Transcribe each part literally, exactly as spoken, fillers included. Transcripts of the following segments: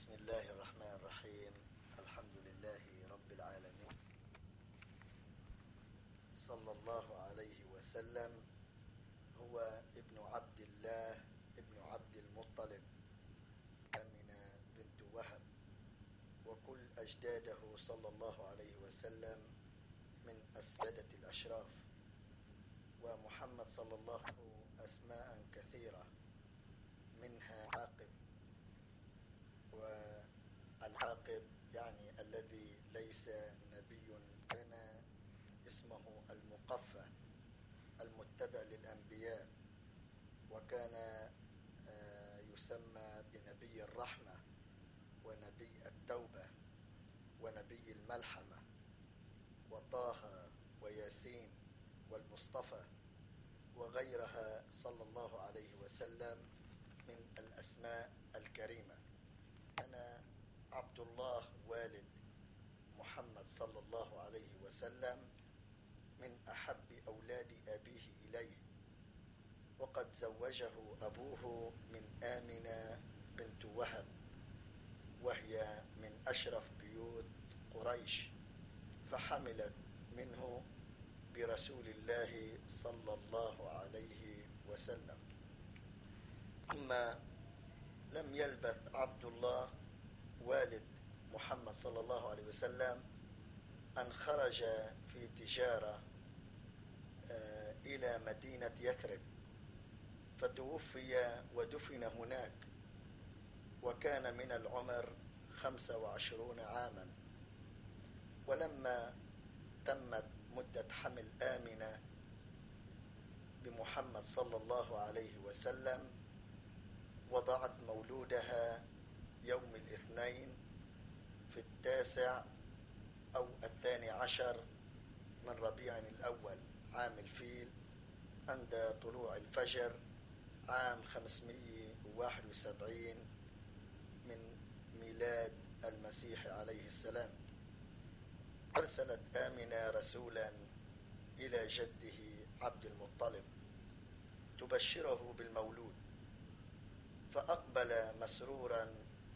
بسم الله الرحمن الرحيم. الحمد لله رب العالمين، صلى الله عليه وسلم. هو ابن عبد الله ابن عبد المطلب آمنة بنت وهب، وكل أجداده صلى الله عليه وسلم من السادة الأشراف. ومحمد صلى الله عليه وسلم أسماء كثيرة، منها عاقب، والعاقب يعني الذي ليس نبي، كان اسمه المقفى المتبع للأنبياء، وكان يسمى بنبي الرحمة ونبي التوبة ونبي الملحمة، وطه وياسين والمصطفى وغيرها صلى الله عليه وسلم من الأسماء الكريمة. أنا عبد الله والد محمد صلى الله عليه وسلم من أحب أولاد أبيه إليه، وقد زوجه أبوه من آمنة بنت وهب، وهي من أشرف بيوت قريش، فحملت منه برسول الله صلى الله عليه وسلم. ثم لم يلبث عبد الله والد محمد صلى الله عليه وسلم أن خرج في تجارة إلى مدينة يثرب، فتوفي ودفن هناك، وكان من العمر خمسة وعشرون عاما. ولما تمت مدة حمل آمنة بمحمد صلى الله عليه وسلم، وضعت مولودها يوم الاثنين في التاسع أو الثاني عشر من ربيع الأول عام الفيل، عند طلوع الفجر عام خمسمائة وواحد وسبعين من ميلاد المسيح عليه السلام. أرسلت آمنة رسولا إلى جده عبد المطلب تبشره بالمولود، فأقبل مسرورا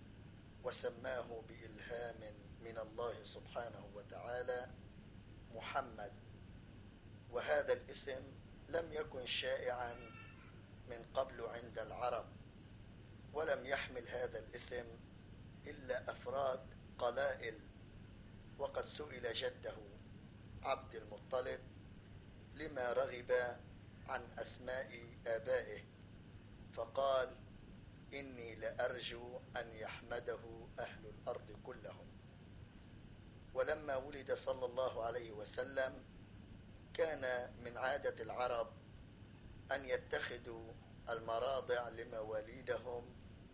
وسماه بإلهام من الله سبحانه وتعالى محمد. وهذا الاسم لم يكن شائعا من قبل عند العرب، ولم يحمل هذا الاسم إلا أفراد قلائل. وقد سئل جده عبد المطلب لما رغب عن أسماء آبائه، فقال: إني لأرجو أن يحمده أهل الأرض كلهم. ولما ولد صلى الله عليه وسلم، كان من عادة العرب أن يتخذوا المراضع لمواليدهم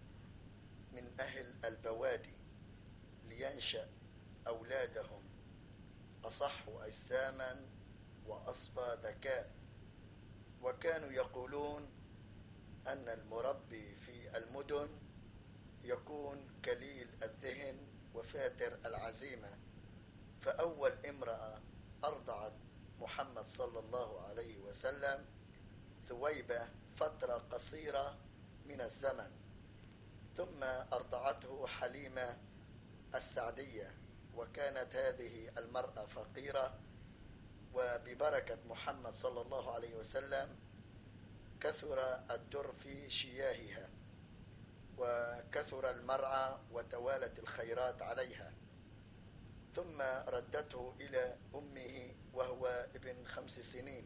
من أهل البوادي، لينشأ أولادهم أصح أجساما وأصفى ذكاء. وكانوا يقولون أن المربي في المدن يكون كليل الذهن وفاتر العزيمة. فأول امرأة أرضعت محمد صلى الله عليه وسلم ثويبة فترة قصيرة من الزمن، ثم أرضعته حليمة السعدية، وكانت هذه المرأة فقيرة، وببركة محمد صلى الله عليه وسلم كثر الدر في شياهها، وكثر المرعى، وتوالت الخيرات عليها. ثم ردته إلى أمه وهو ابن خمس سنين،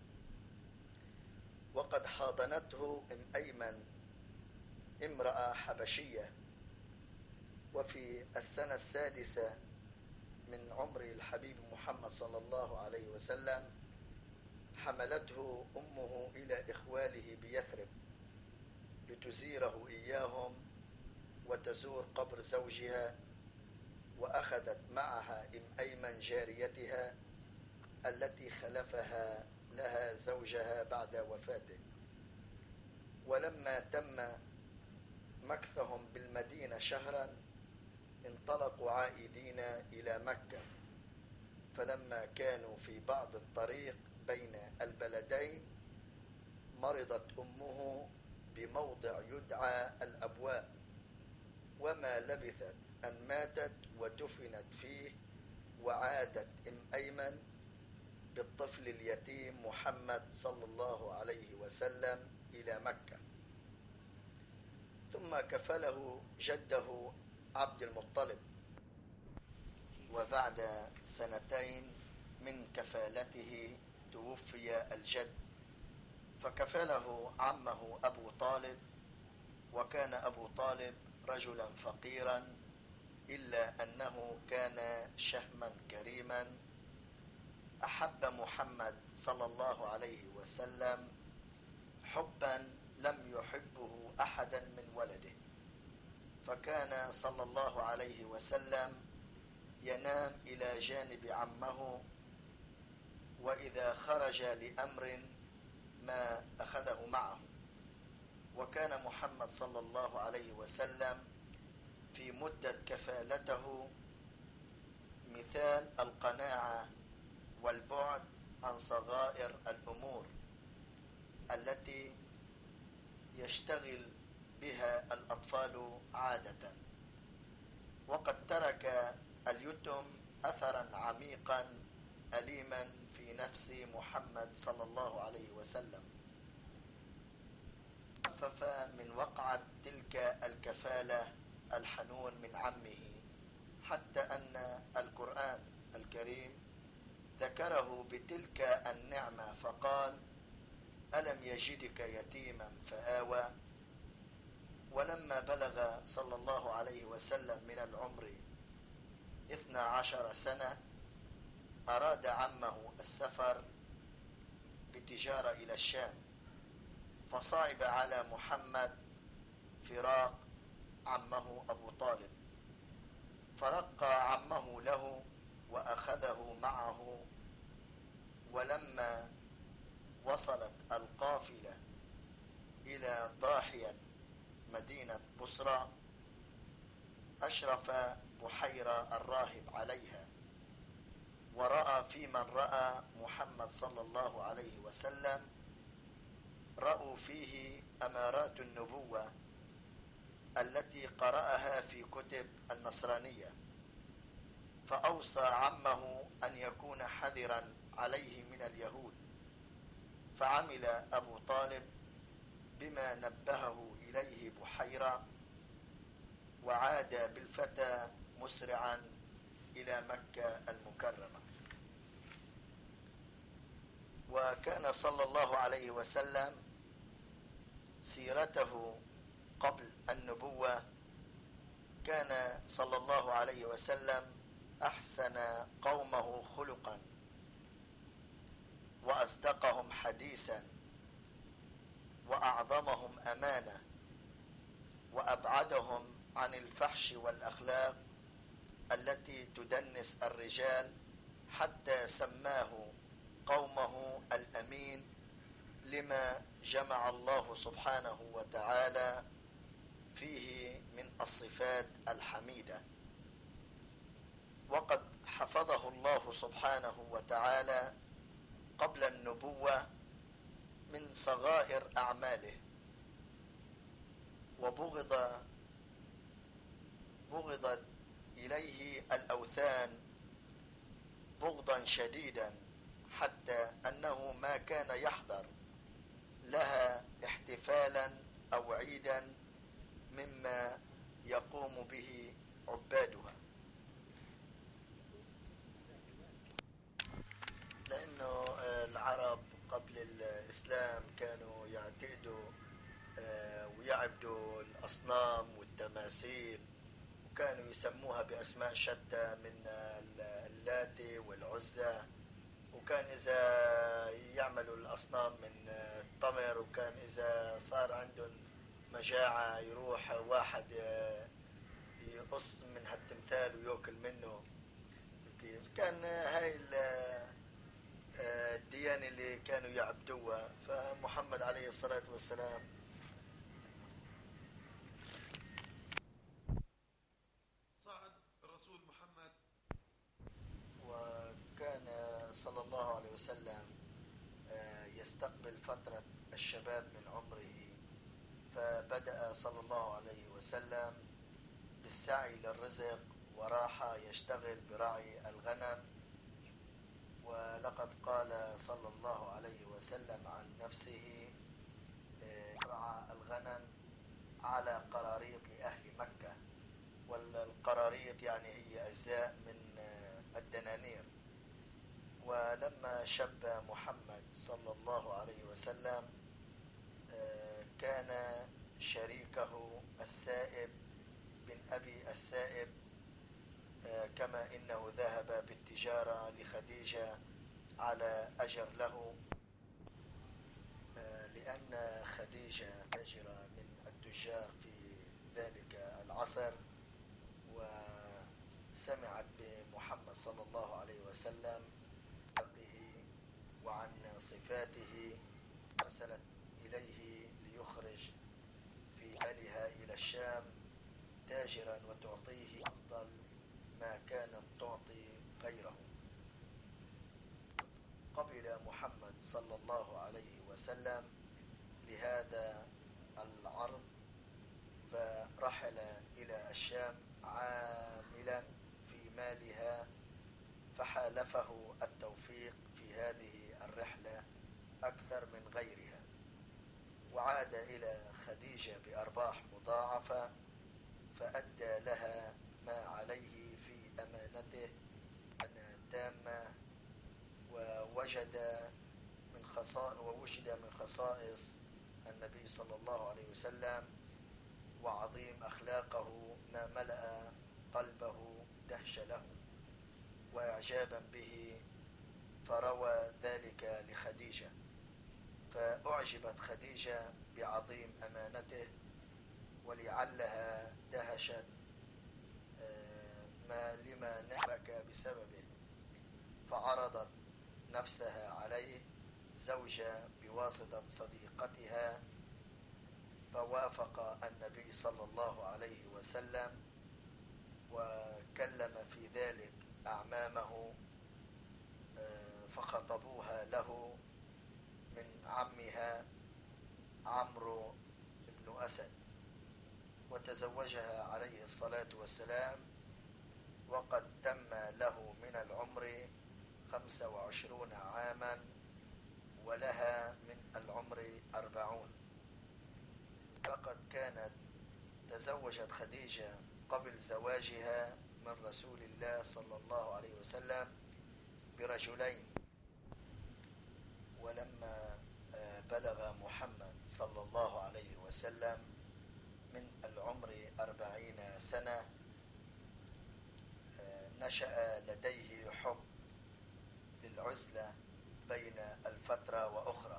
وقد حاضنته أم أيمن امرأة حبشية. وفي السنة السادسة من عمر الحبيب محمد صلى الله عليه وسلم حملته أمه إلى إخواله بيثرب لتزيره إياهم وتزور قبر زوجها، وأخذت معها أم أيمن جاريتها التي خلفها لها زوجها بعد وفاته. ولما تم مكثهم بالمدينة شهرا، انطلقوا عائدين إلى مكة. فلما كانوا في بعض الطريق بين البلدين، مرضت أمه بموضع يدعى الأبواء، وما لبثت أن ماتت ودفنت فيه، وعادت أم أيمن بالطفل اليتيم محمد صلى الله عليه وسلم إلى مكة، ثم كفله جده عبد المطلب. وبعد سنتين من كفالته توفي الجد، فكفله عمه أبو طالب، وكان أبو طالب رجلا فقيرا، إلا أنه كان شهما كريما، أحب محمد صلى الله عليه وسلم حبا لم يحبه أحدا من ولده، فكان صلى الله عليه وسلم ينام إلى جانب عمه، وإذا خرج لأمر ما أخذه معه. وكان محمد صلى الله عليه وسلم في مدة كفالته مثال القناعة والبعد عن صغائر الأمور التي يشتغل بها الأطفال عادة. وقد ترك اليتم أثرا عميقا أليما في نفس محمد صلى الله عليه وسلم، خفف من وقعة تلك الكفالة الحنون من عمه، حتى أن القرآن الكريم ذكره بتلك النعمة فقال: ألم يجدك يتيما فآوى. ولما بلغ صلى الله عليه وسلم من العمر اثنا عشر سنة، أراد عمه السفر بتجارة إلى الشام، فصعب على محمد فراق عمه أبو طالب، فرقى عمه له وأخذه معه. ولما وصلت القافلة إلى ضاحية مدينة بصرى، أشرف بحيرة الراهب عليها، ورأى في من رأى محمد صلى الله عليه وسلم رأوا فيه أمارات النبوة التي قرأها في كتب النصرانية، فأوصى عمه أن يكون حذرا عليه من اليهود، فعمل أبو طالب بما نبهه إليه بحيرة، وعاد بالفتى مسرعا إلى مكة المكرمة. وكان صلى الله عليه وسلم سيرته قبل النبوة، كان صلى الله عليه وسلم أحسن قومه خلقا، وأصدقهم حديثا، وأعظمهم أمانة، وأبعدهم عن الفحش والأخلاق التي تدنس الرجال، حتى سماه قومه الأمين، لما جمع الله سبحانه وتعالى فيه من الصفات الحميدة. وقد حفظه الله سبحانه وتعالى قبل النبوة من صغائر أعماله، وبغض بغضت إليه الأوثان بغضا شديدا، حتى أنه ما كان يحضر لها احتفالا أو عيدا مما يقوم به عبادها، لأنه العرب قبل الإسلام كانوا يعتقدوا ويعبدوا الأصنام والتماثيل، وكانوا يسموها بأسماء شتى من اللات والعزى، وكان إذا يعملوا الأصنام من التمر، وكان إذا صار عندهم مجاعة يروح واحد يقص من هالتمثال ويأكل منه. كان هاي الديانة اللي كانوا يعبدوها. فمحمد عليه الصلاة والسلام صعد الرسول محمد، وكان صلى الله عليه وسلم يستقبل فترة الشباب من عمره، فبدأ صلى الله عليه وسلم بالسعي للرزق وراح يشتغل برعي الغنم. ولقد قال صلى الله عليه وسلم عن نفسه رعى الغنم على قراريط أهل مكة، والقراريط يعني هي أجزاء من الدنانير. ولما شب محمد صلى الله عليه وسلم كان شريكه السائب بن أبي السائب، كما إنه ذهب بالتجارة لخديجة على أجر له، لأن خديجة تاجرة من التجار في ذلك العصر، وسمعت بمحمد صلى الله عليه وسلم وعن صفاته، أرسلت إليه ليخرج في مالها إلى الشام تاجرا وتعطيه أفضل ما كانت تعطي غيره. قبل محمد صلى الله عليه وسلم لهذا العرض، فرحل إلى الشام عاملا في مالها، فحالفه التوفيق في هذه الرحلة أكثر من غيرها، وعاد إلى خديجة بأرباح مضاعفة، فأدى لها ما عليه في أمانته أمانة تامة، ووجد من خصائص ووجد من خصائص النبي صلى الله عليه وسلم وعظيم أخلاقه ما ملأ قلبه دهشة له وإعجابا به، فروى ذلك لخديجة، فأعجبت خديجة بعظيم أمانته، ولعلها دهشت ما لما نحرك بسببه، فعرضت نفسها عليه زوجة بواسطة صديقتها، فوافق النبي صلى الله عليه وسلم، وكلم في ذلك أعمامه فخطبوها له من عمها عمرو بن أسد، وتزوجها عليه الصلاة والسلام، وقد تم له من العمر خمسة وعشرون عاما، ولها من العمر أربعون. لقد كانت تزوجت خديجة قبل زواجها من رسول الله صلى الله عليه وسلم برجلين، ولما بلغ محمد صلى الله عليه وسلم من العمر أربعين سنة نشأ لديه حب للعزلة بين الفترة وأخرى،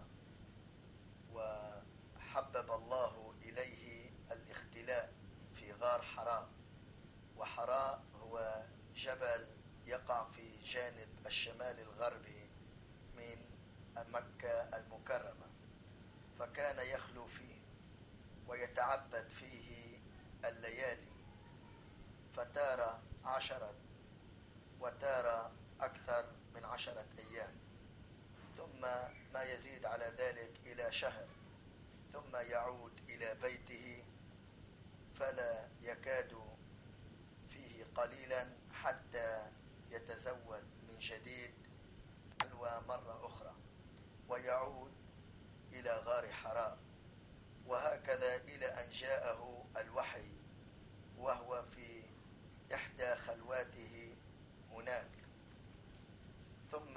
وحبب الله إليه الاختلاء في غار حراء. وحراء هو جبل يقع في جانب الشمال الغربي من مكة المكرمة، فكان يخلو فيه ويتعبد فيه الليالي، فتارة عشرة وتارة أكثر من عشرة أيام، ثم ما يزيد على ذلك إلى شهر، ثم يعود إلى بيته فلا يكاد فيه قليلا حتى يتزود من جديد خلوة مرة أخرى، ويعود إلى غار حراء، وهكذا إلى أن جاءه الوحي وهو في إحدى خلواته هناك. ثم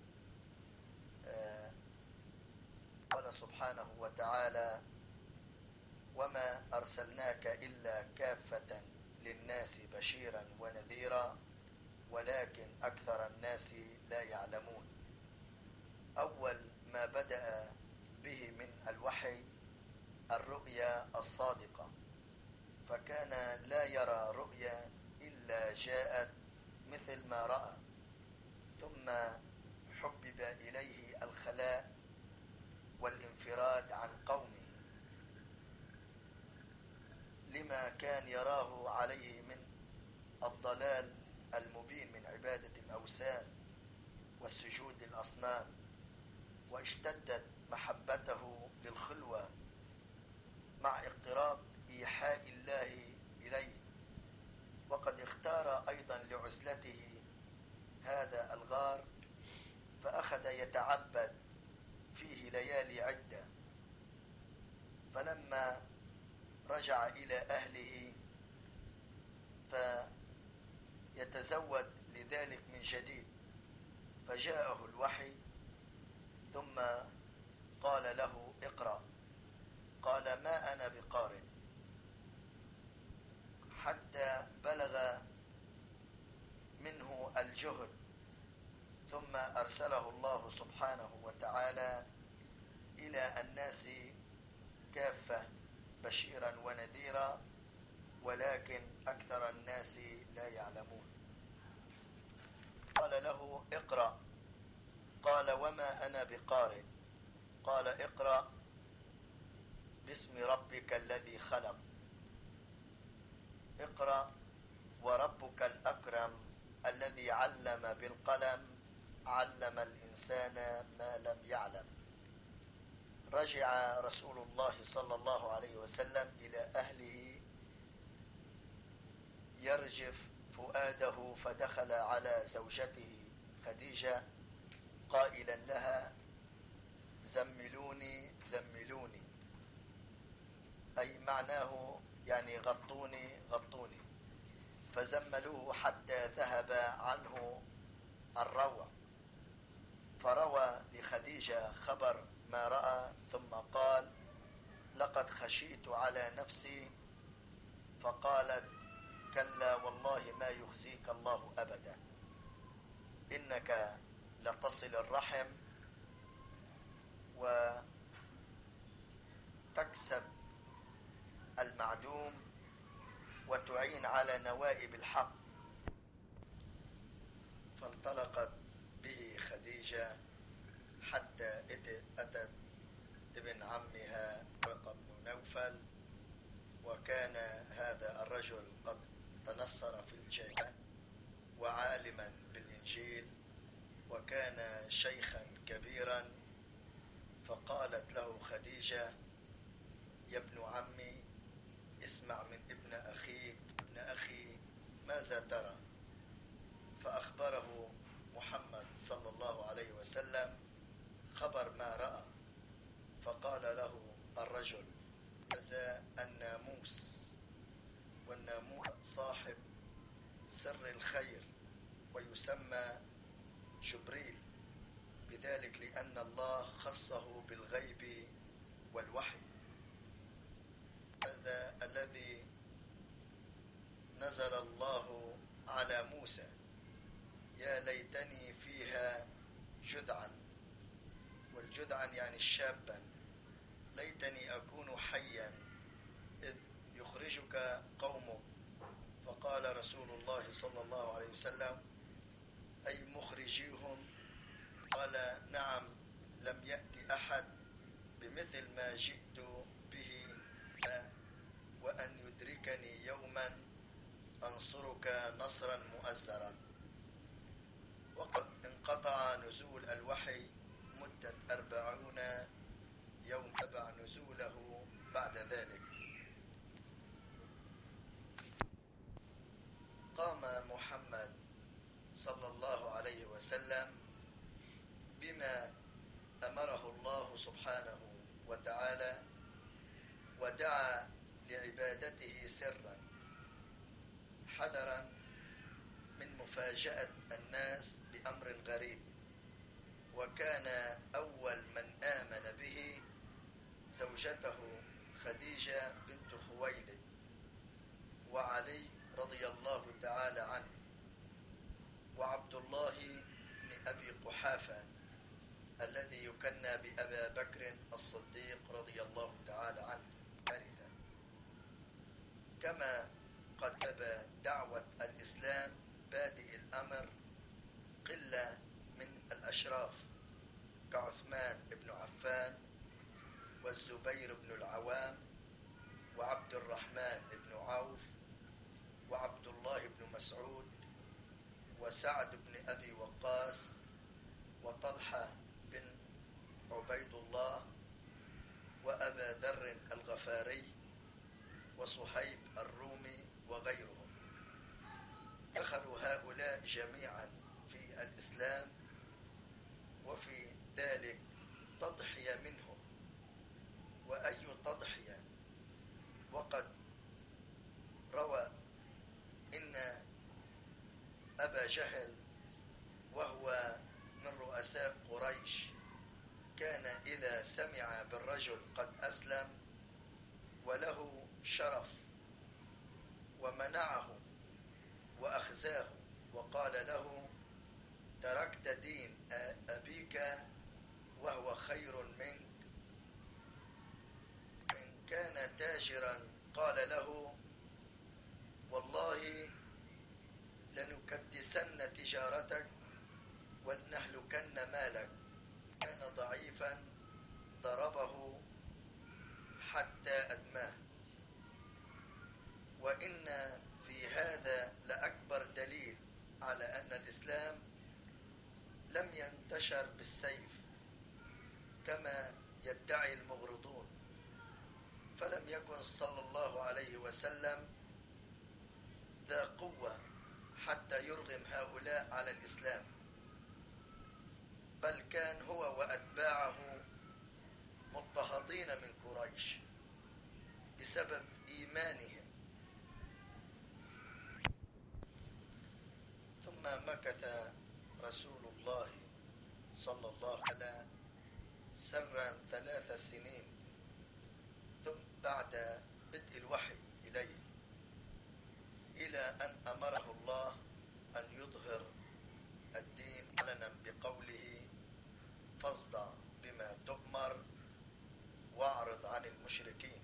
قال سبحانه وتعالى: وما أرسلناك إلا كافة للناس بشيرا ونذيرا ولكن أكثر الناس لا يعلمون. أول ما بدأ به من الوحي الرؤيا الصادقة، فكان لا يرى رؤيا إلا جاءت مثل ما رأى، ثم حبب إليه الخلاء والانفراد عن قومه لما كان يراه عليه من الضلال المبين من عبادة الأوثان والسجود للأصنام، واشتدت محبته للخلوة مع اقتراب إيحاء الله إليه نزلته هذا الغار، فأخذ يتعبد فيه ليالي عدة. فلما رجع إلى أهله فيتزود لذلك من جديد، فجاءه الوحي ثم قال له اقرأ. قال ما أنا بقارئ، حتى بلغ منه الجهد، ثم أرسله الله سبحانه وتعالى إلى الناس كافة بشيرا ونذيرا، ولكن أكثر الناس لا يعلمون. قال له اقرأ. قال وما أنا بقارئ. قال اقرأ باسم ربك الذي خلق. اقرأ وربك الأكرم الذي علم بالقلم علم الإنسان ما لم يعلم. رجع رسول الله صلى الله عليه وسلم إلى أهله يرجف فؤاده، فدخل على زوجته خديجة قائلا لها زملوني زملوني، أي معناه يعني غطوني غطوني. فزملوه حتى ذهب عنه الروع، فروى لخديجة خبر ما رأى، ثم قال لقد خشيت على نفسي، فقالت كلا والله ما يخزيك الله أبدا، إنك لتصل الرحم وتكسب المعدوم وتعين على نوائب الحق. فانطلقت به خديجة حتى أتت ابن عمها ورقة بن نوفل، وكان هذا الرجل قد تنصر في الجاهلية وعالما بالإنجيل، وكان شيخا كبيرا. فقالت له خديجة يا ابن عمي اسمع من ابن أخيك، ابن أخي ماذا ترى؟ فأخبره محمد صلى الله عليه وسلم خبر ما رأى. فقال له الرجل هذا الناموس، والناموس صاحب سر الخير ويسمى جبريل، بذلك لأن الله خصه بالغيب والوحي. هذا الذي نزل الله على موسى يا ليتني فيها جذعا، والجذعا يعني شابا، ليتني أكون حيا إذ يخرجك قومك. فقال رسول الله صلى الله عليه وسلم أي مخرجيهم؟ قال نعم، لم يأتي أحد بمثل ما جئت به، وأن يدركني يوما أنصرك نصرا مؤزرا. وقد انقطع نزول الوحي مدة أربعون يوم، تبع نزوله بعد ذلك. قام محمد صلى الله عليه وسلم بما أمره الله سبحانه وتعالى، ودعا لعبادته سرا حذرا من مفاجأة الناس بأمر غريب. وكان أول من آمن به زوجته خديجة بنت خويلد، وعلي رضي الله تعالى عنه، وعبد الله بن أبي قحافة الذي يكنى بأبا بكر الصديق رضي الله تعالى عنه ثالثا. كما قد تبى دعوة الإسلام بادئ الأمر قلة من الأشراف كعثمان بن عفان والزبير بن العوام وعبد الرحمن بن عوف وعبد الله بن مسعود وسعد بن أبي وقاص وطلحة بن عبيد الله وأبا ذر الغفاري وصهيب الرومي وغيرهم. دخلوا هؤلاء جميعا في الإسلام، وفي ذلك تضحية منهم. وأي تضحية؟ وقد روى إن أبا جهل وهو من رؤساء قريش كان إذا سمع بالرجل قد أسلم وله شرف ومنعه وأخزاه وقال له: تركت دين أبيك وهو خير منك. إن كان تاجرا قال له: والله لنكدسن تجارتك ولنهلكن مالك. كان ضعيفا ضربه حتى أدماه. وإن في هذا لأكبر دليل على أن الإسلام لم ينتشر بالسيف كما يدعي المغرضون، فلم يكن صلى الله عليه وسلم ذا قوة حتى يرغم هؤلاء على الإسلام، بل كان هو وأتباعه مضطهدين من قريش بسبب إيمانهم. ثم مكث رسول الله صلى الله عليه وسلم سرا ثلاث سنين ثم بعد بدء الوحي إليه، إلى أن أمره الله أن يظهر الدين علنا بقوله: فاصدع بما تؤمر واعرض عن المشركين.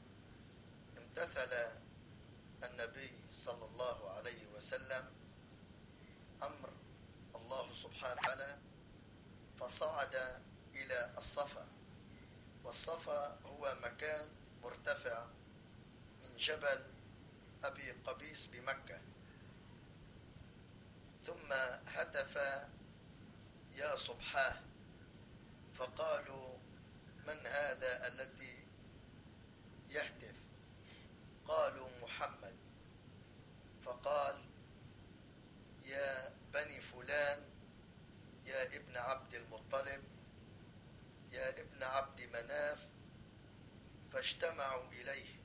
امتثل النبي صلى الله عليه وسلم أمر الله سبحانه وتعالى، فصعد إلى الصفا. والصفا هو مكان مرتفع من جبل أبي قبيس بمكة. ثم هتف: يا صبحاه. فقالوا: من هذا الذي يهتف؟ قالوا: محمد. فقال: يا بني فلان، يا ابن عبد المطلب، يا ابن عبد مناف. فاجتمعوا إليه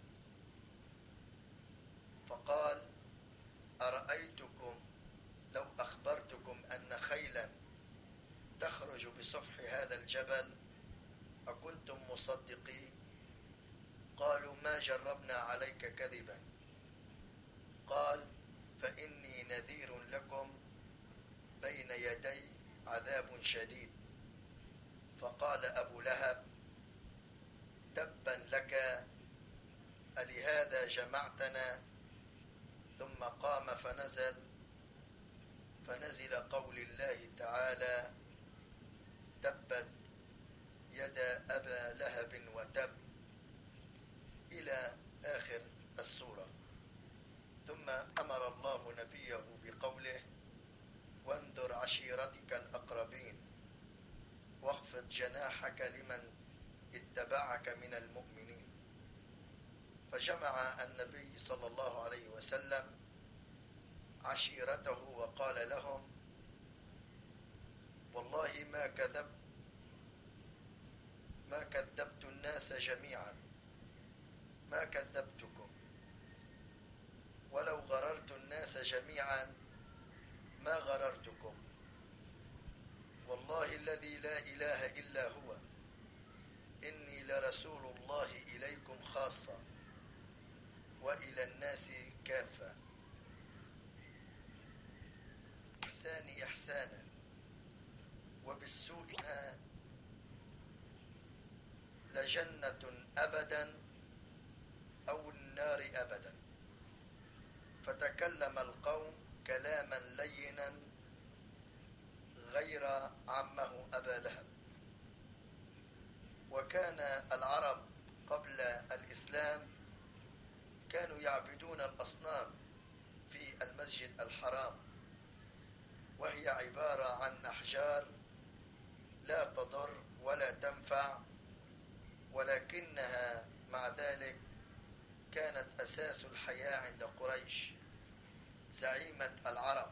فقال: أرأيتكم لو أخبرتكم أن خيلا تخرج بسفح هذا الجبل أكنتم مصدقين؟ قالوا: ما جربنا عليك كذبا. قال: فإني نذير لكم بين يدي عذاب شديد. فقال أبو لهب: تبا لك، ألهذا جمعتنا؟ ثم قام فنزل فنزل قول الله تعالى: تبت يدا أبا لهب وتب، إلى آخر السورة. ثم أمر الله نبيه بقوله: وانذر عشيرتك الأقربين واخفض جناحك لمن اتبعك من المؤمنين. فجمع النبي صلى الله عليه وسلم عشيرته وقال لهم: والله ما كذب ما كذبت الناس جميعا، ما كذبتكم، ولو غررت الناس جميعا ما غررتكم. والله الذي لا إله إلا هو إني لرسول الله إليكم خاصة وإلى الناس كافة. إحساني إحسانا وبالسوء لجنة أبدا أو النار أبدا. فتكلم القوم كلاما لينا غير عمه أبا لهب. وكان العرب قبل الإسلام كانوا يعبدون الأصنام في المسجد الحرام، وهي عبارة عن أحجار لا تضر ولا تنفع، ولكنها مع ذلك كانت أساس الحياة عند قريش، زعيمة العرب.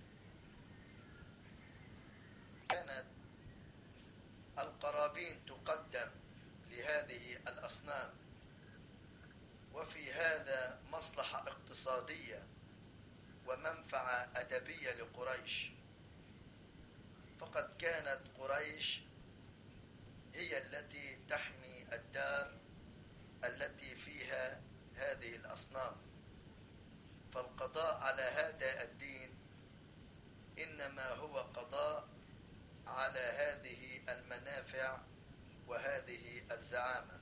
كانت القرابين تقدم لهذه الأصنام، وفي هذا مصلحة اقتصادية ومنفعة أدبية لقريش، فقد كانت قريش هي التي تحمي الدار التي فيها هذه الأصنام، فالقضاء على هذا الدين إنما هو قضاء على هذه المنافع وهذه الزعامة.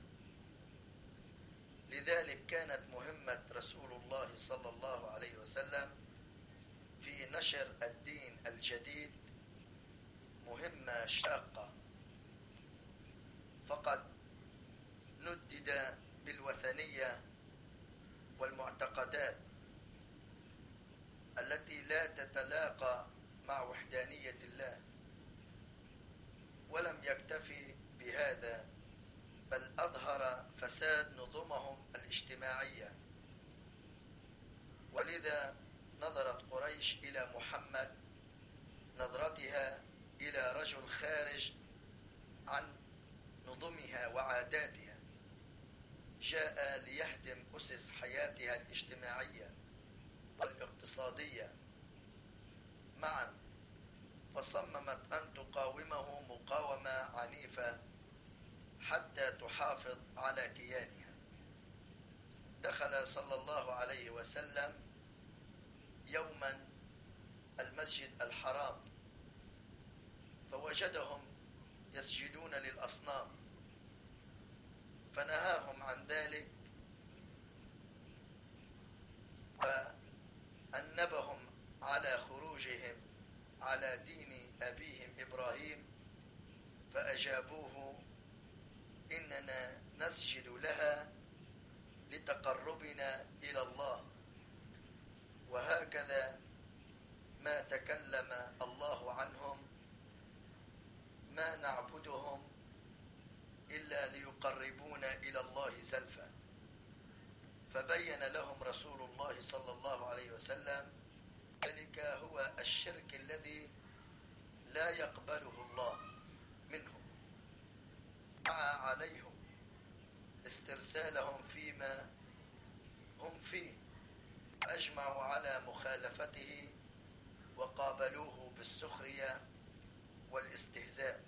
لذلك كانت مهمة رسول الله صلى الله عليه وسلم في نشر الدين الجديد مهمة شاقة، فقد ندد بالوثنية والمعتقدات التي لا تتلاقى مع وحدانية الله، ولم يكتفي بهذا بل أظهر فساد نظمهم الاجتماعية. ولذا نظرت قريش إلى محمد نظرتها إلى رجل خارج عن نظمها وعاداتها، جاء ليهدم أسس حياتها الاجتماعية والاقتصادية معا، فصممت أن تقاومه مقاومة عنيفة حتى تحافظ على كيانها. دخل صلى الله عليه وسلم يوما المسجد الحرام فوجدهم يسجدون للأصنام، فنهاهم عن ذلك وأنبهم على خروجهم على دين أبيهم إبراهيم، فأجابوه: إننا نسجد لها لتقربنا إلى الله، وهكذا ما تكلم الله عنهم: ما نعبدهم إلا ليقربونا إلى الله زلفى. فبين لهم رسول الله صلى الله عليه وسلم ذلك هو الشرك الذي لا يقبله الله منهم، دعا عليهم استرسالهم فيما هم فيه، أجمعوا على مخالفته وقابلوه بالسخرية والاستهزاء.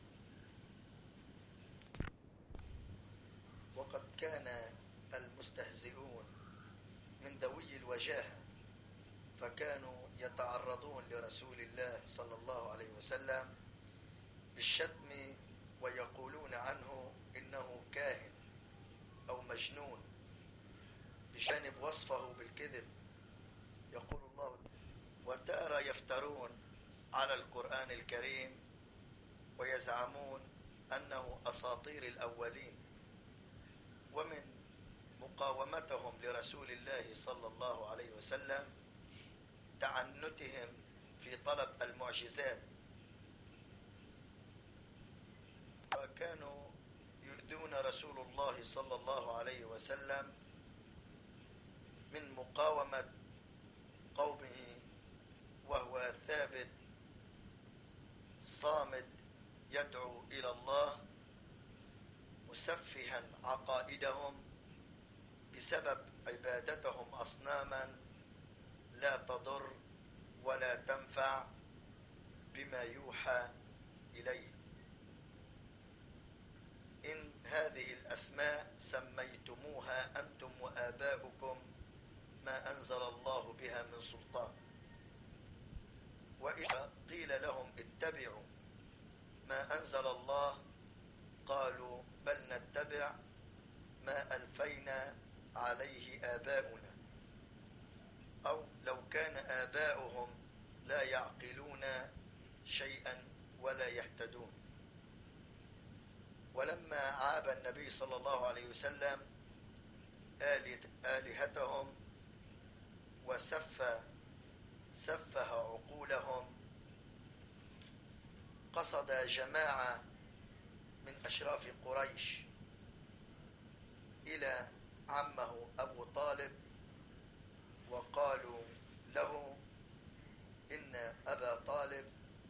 وقد كان المستهزئون من ذوي الوجاهة، فكانوا يتعرضون لرسول الله صلى الله عليه وسلم بالشتم ويقولون عنه إنه كاهن أو مجنون، بجانب وصفه بالكذب. يقول الله: وتارى يفترون على القرآن الكريم ويزعمون أنه أساطير الأولين. ومن مقاومتهم لرسول الله صلى الله عليه وسلم تعنتهم في طلب المعجزات، وكانوا يؤذون رسول الله صلى الله عليه وسلم من مقاومة قومه، وهو ثابت صامد يدعو إلى الله مسفها عقائدهم بسبب عبادتهم أصناما لا تضر ولا تنفع بما يوحى إليه. إن هذه الأسماء سميتموها أنتم وآباؤكم ما أنزل الله بها من سلطان، وإذا قيل لهم اتبعوا ما أنزل الله قالوا بل نتبع ما ألفينا عليه آباؤنا، أو لو كان آباؤهم لا يعقلون شيئا ولا يهتدون. ولما عاب النبي صلى الله عليه وسلم آلهتهم وسف سفه عقولهم، قصد جماعة من أشراف قريش إلى عمه أبو طالب وقالوا له: إن أبا طالب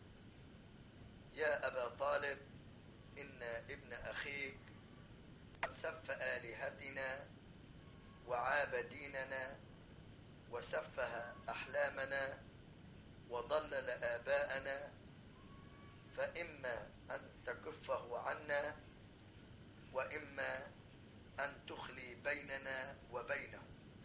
يا أبا طالب إن ابن أخيك قد سف آلهتنا وعاب ديننا وسفه أحلامنا وضلل آباءنا، فإما أن تكفه عنا وإما أن تخلي بيننا وبينه،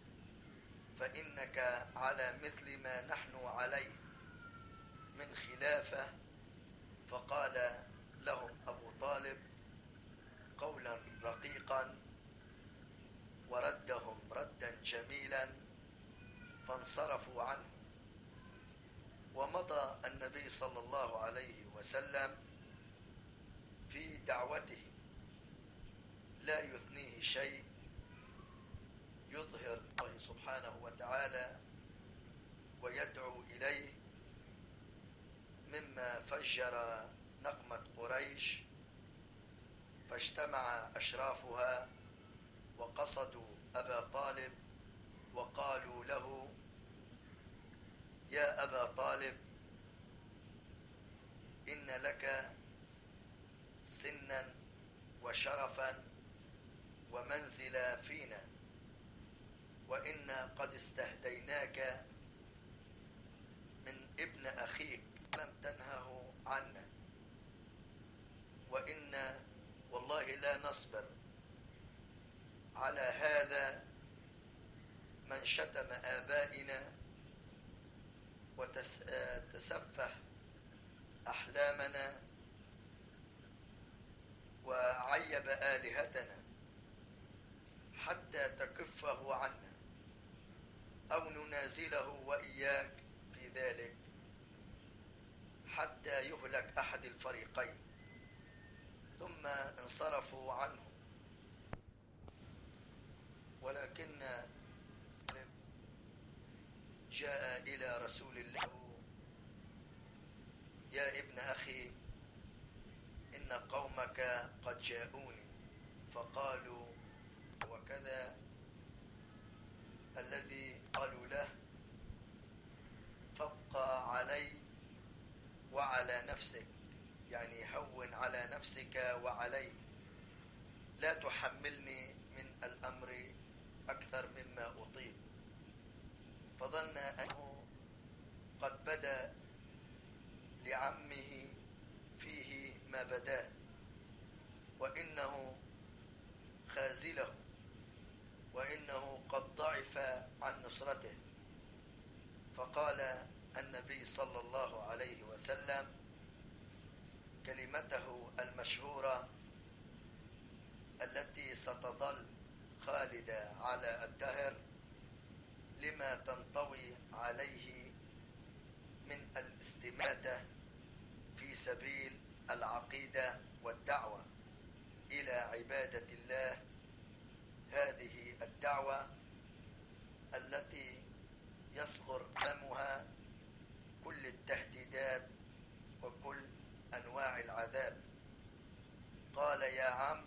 فإنك على مثل ما نحن عليه من خلافة. فقال لهم أبو طالب قولا رقيقا وردهم ردا جميلا، فانصرفوا عنه. ومضى النبي صلى الله عليه وسلم في دعوته لا يثنيه شيء، يظهر الله سبحانه وتعالى ويدعو إليه، مما فجر نقمة قريش، فاجتمع أشرافها وقصدوا أبا طالب وقالوا له: يا أبا طالب، إن لك سنا وشرفا ومنزلا فينا، وإنا قد استهديناك من ابن أخيك لم تنهه عنا، وإنا والله لا نصبر على هذا من شتم آبائنا وتسفه أحلامنا وعيب آلهتنا حتى تكفه عنا، أو ننازله وإياك في ذلك حتى يهلك أحد الفريقين. ثم انصرفوا عنه. ولكن جاء إلى رسول الله: يا ابن أخي، إن قومك قد جاءوني فقالوا وكذا. الذي قالوا له: فابقى علي وعلى نفسك، يعني هون على نفسك وعلي، لا تحملني من الأمر أكثر مما أطيق. فظن أنه قد بدا لعمه فيه ما بدا، وإنه خازله، وإنه قد ضعف عن نصرته. فقال النبي صلى الله عليه وسلم كلمته المشهورة التي ستظل خالدة على الدهر: لما تنطوي عليه من الاستماتة في سبيل العقيدة والدعوة إلى عبادة الله، هذه الدعوة التي يصغر أمامها كل التهديدات وكل أنواع العذاب. قال: يا عم،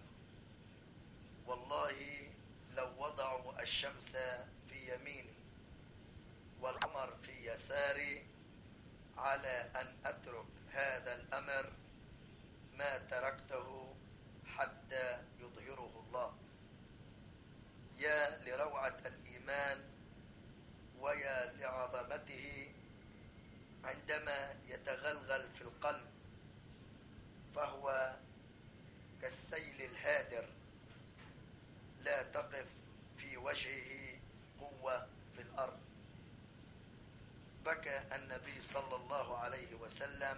والله لو وضعوا الشمس في يميني والقمر في يساري على أن أترك هذا الأمر ما تركته حتى يظهره الله. يا لروعة الإيمان ويا لعظمته عندما يتغلغل في القلب، فهو كالسيل الهادر لا تقف في وجهه قوة في الأرض. بكى النبي صلى الله عليه وسلم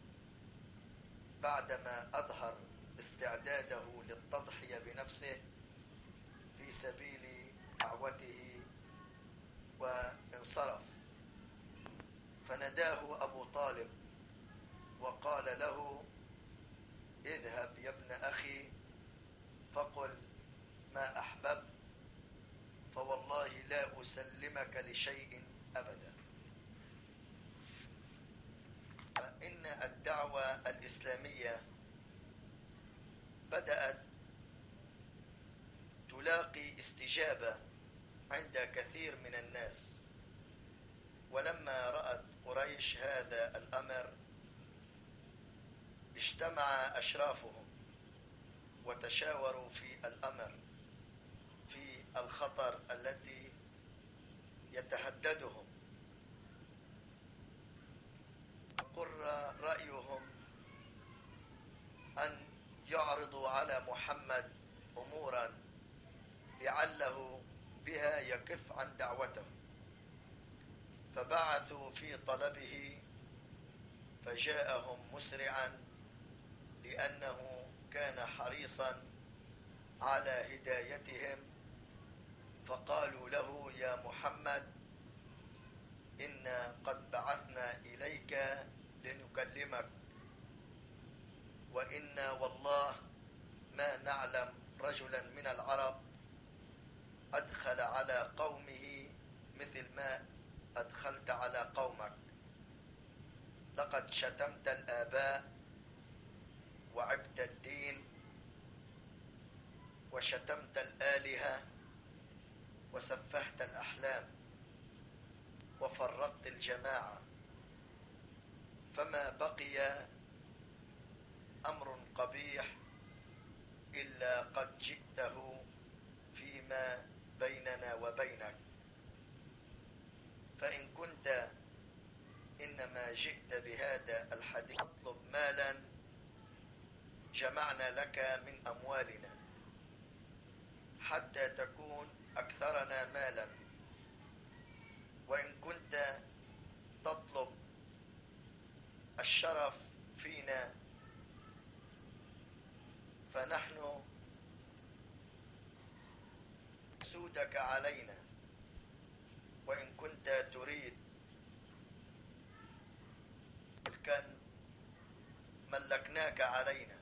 بعدما أظهر استعداده للتضحية بنفسه في سبيل دعوته، وانصرف. فنداه أبو طالب وقال له: اذهب يا ابن أخي فقل ما أحببت، فوالله لا أسلمك لشيء أبدا. فإن الدعوة الإسلامية بدأت تلاقي استجابة عند كثير من الناس، ولما رأت قريش هذا الأمر اجتمع أشرافهم وتشاوروا في الأمر، في الخطر التي يتهددهم. قر رأيهم أن يعرضوا على محمد أمورا لعله بها يكف عن دعوته، فبعثوا في طلبه فجاءهم مسرعا لأنه كان حريصا على هدايتهم. فقالوا له: يا محمد، إنا قد بعثنا إليك لنكلمك، وإنا والله ما نعلم رجلا من العرب أدخل على قومه مثل ما أدخلت على قومك. لقد شتمت الآباء وعبت الدين وشتمت الآلهة وسفهت الأحلام وفرقت الجماعة، فما بقي أمر قبيح إلا قد جئته فيما بيننا وبينك. فإن كنت إنما جئت بهذا الحديث تطلب مالا جمعنا لك من أموالنا حتى تكون أكثرنا مالا، وإن كنت تطلب الشرف فينا فنحن سودك علينا، وإن كنت تريد ملكا ملكناك علينا.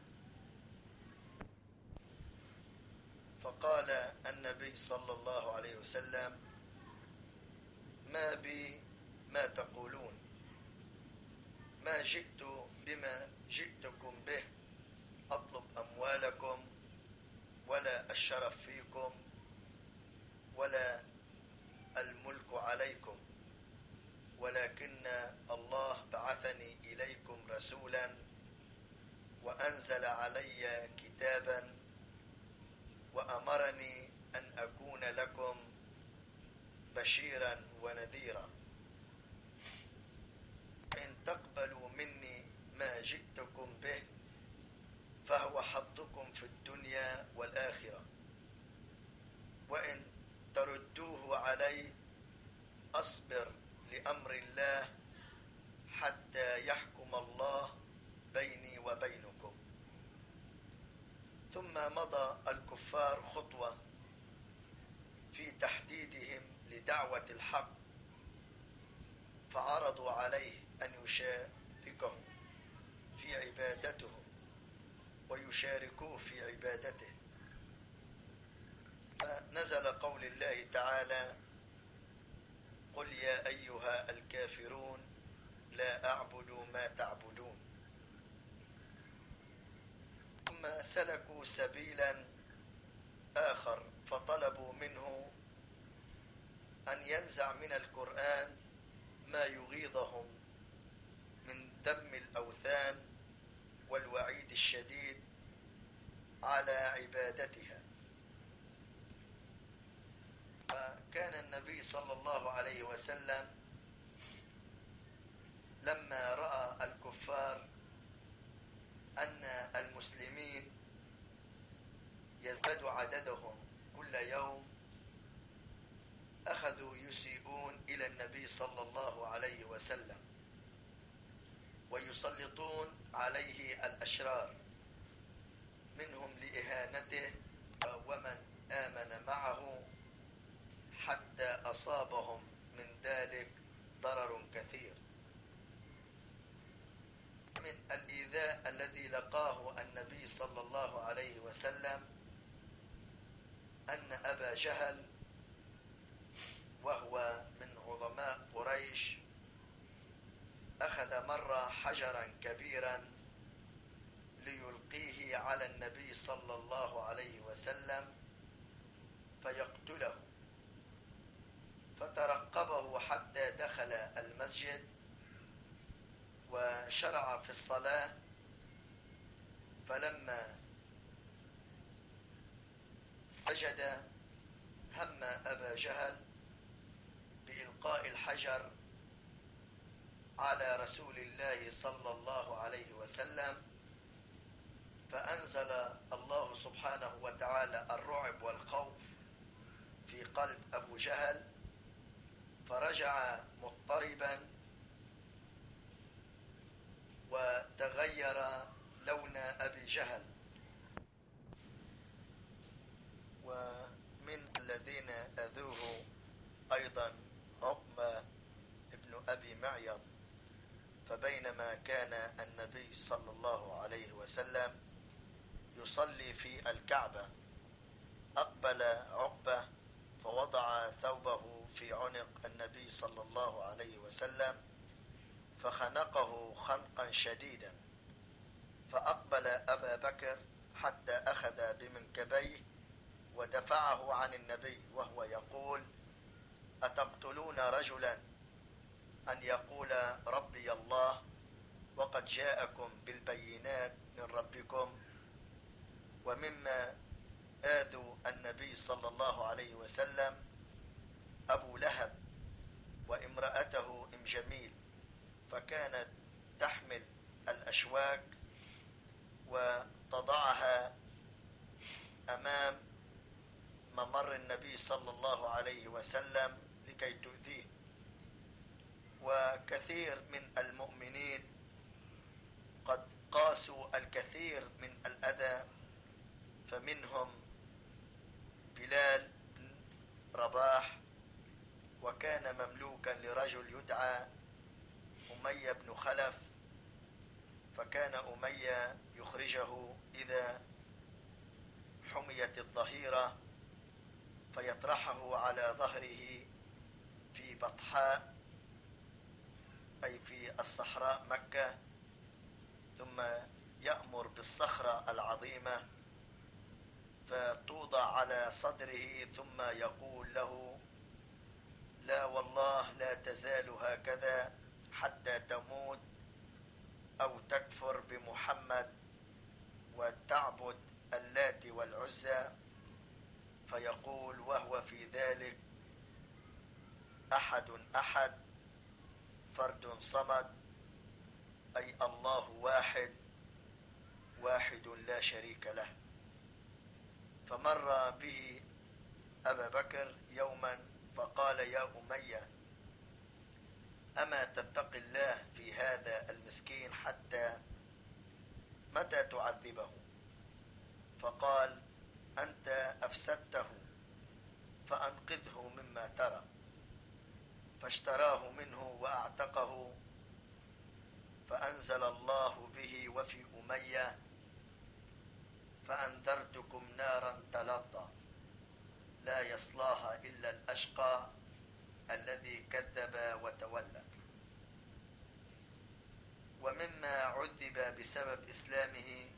فقال النبي صلى الله عليه وسلم: ما بي ما تقولون، ما جئت بما جئتكم به أطلب أموالكم ولا الشرف فيكم ولا الملك عليكم، ولكن الله بعثني إليكم رسولا وأنزل علي كتابا وأمرني أن أكون لكم بشيرا ونذيرا، إن تقبلوا مني ما جئتكم به فهو حظكم في الدنيا والآخرة، وإن تردوه علي أصبر لأمر الله حتى يحكم الله بيني وبينكم. ثم مضى الكفار خطوة في تحديدهم لدعوة الحق، فعرضوا عليه أن يشاركهم في عبادتهم ويشاركوه في عبادته، فنزل قول الله تعالى: قل يا أيها الكافرون لا أعبد ما تعبدون. ثم سلكوا سبيلا آخر فطلبوا منه أن ينزع من القرآن ما يغيظهم من ذم الأوثان والوعيد الشديد على عبادتها. فكان النبي صلى الله عليه وسلم لما رأى الكفار أن المسلمين يزداد عددهم كل يوم أخذوا يسيئون إلى النبي صلى الله عليه وسلم ويسلطون عليه الأشرار منهم لإهانته ومن آمن معه، حتى أصابهم من ذلك ضرر كثير. من الإيذاء الذي لقاه النبي صلى الله عليه وسلم أن أبا جهل وهو من عظماء قريش أخذ مرة حجرا كبيرا ليلقيه على النبي صلى الله عليه وسلم فيقتله، فترقبه حتى دخل المسجد وشرع في الصلاة. فلما سجد هم أبا جهل بإلقاء الحجر على رسول الله صلى الله عليه وسلم، فأنزل الله سبحانه وتعالى الرعب والخوف في قلب أبو جهل، فرجع مضطربا وتغير لون أبي جهل. ومن الذين أذوه أيضا عقبة ابن أبي معيط، فبينما كان النبي صلى الله عليه وسلم يصلي في الكعبة أقبل عقبة فوضع ثوبه في عنق النبي صلى الله عليه وسلم فخنقه خنقا شديدا، فأقبل أبا بكر حتى أخذ بمنكبيه ودفعه عن النبي وهو يقول: أتقتلون رجلا أن يقول ربي الله وقد جاءكم بالبينات من ربكم؟ ومما آذوا النبي صلى الله عليه وسلم أبو لهب وامرأته أم جميل، فكانت تحمل الأشواك وتضعها أمام ممر النبي صلى الله عليه وسلم لكي تؤذيه. وكثير من المؤمنين قد قاسوا الكثير من الأذى، فمنهم بلال بن رباح، وكان مملوكا لرجل يدعى أمية بن خلف، فكان أمية يخرجه إذا حميت الظهيرة فيطرحه على ظهره في بطحاء أي في الصحراء مكة، ثم يأمر بالصخرة العظيمة فتوضع على صدره ثم يقول له: لا والله لا تزال هكذا حتى تموت أو تكفر بمحمد وتعبد اللات والعزى. فيقول وهو في ذلك: أحد أحد فرد صمد، أي الله واحد واحد لا شريك له. فمر به أبا بكر يوما فقال: يا أمية، أما تتقي الله في هذا المسكين حتى متى تعذبه؟ فقال: أنت أفسدته فأنقذه مما ترى. فاشتراه منه وأعتقه، فأنزل الله به وفي أمية: فأنذرتكم نارا تلظى لا يصلاها إلا الأشقى الذي كذب وتولى. ومما عذب بسبب إسلامه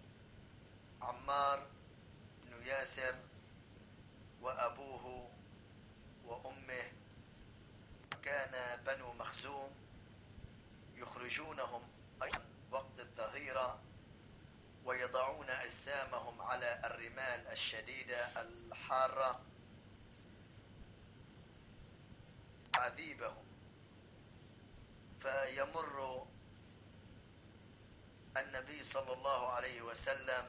عمار بن ياسر وأبوه وأمه. كان بنو مخزوم يخرجونهم أيضا وقت الظهيرة ويضعون أجسامهم على الرمال الشديدة الحارة تعذيبهم. فيمر النبي صلى الله عليه وسلم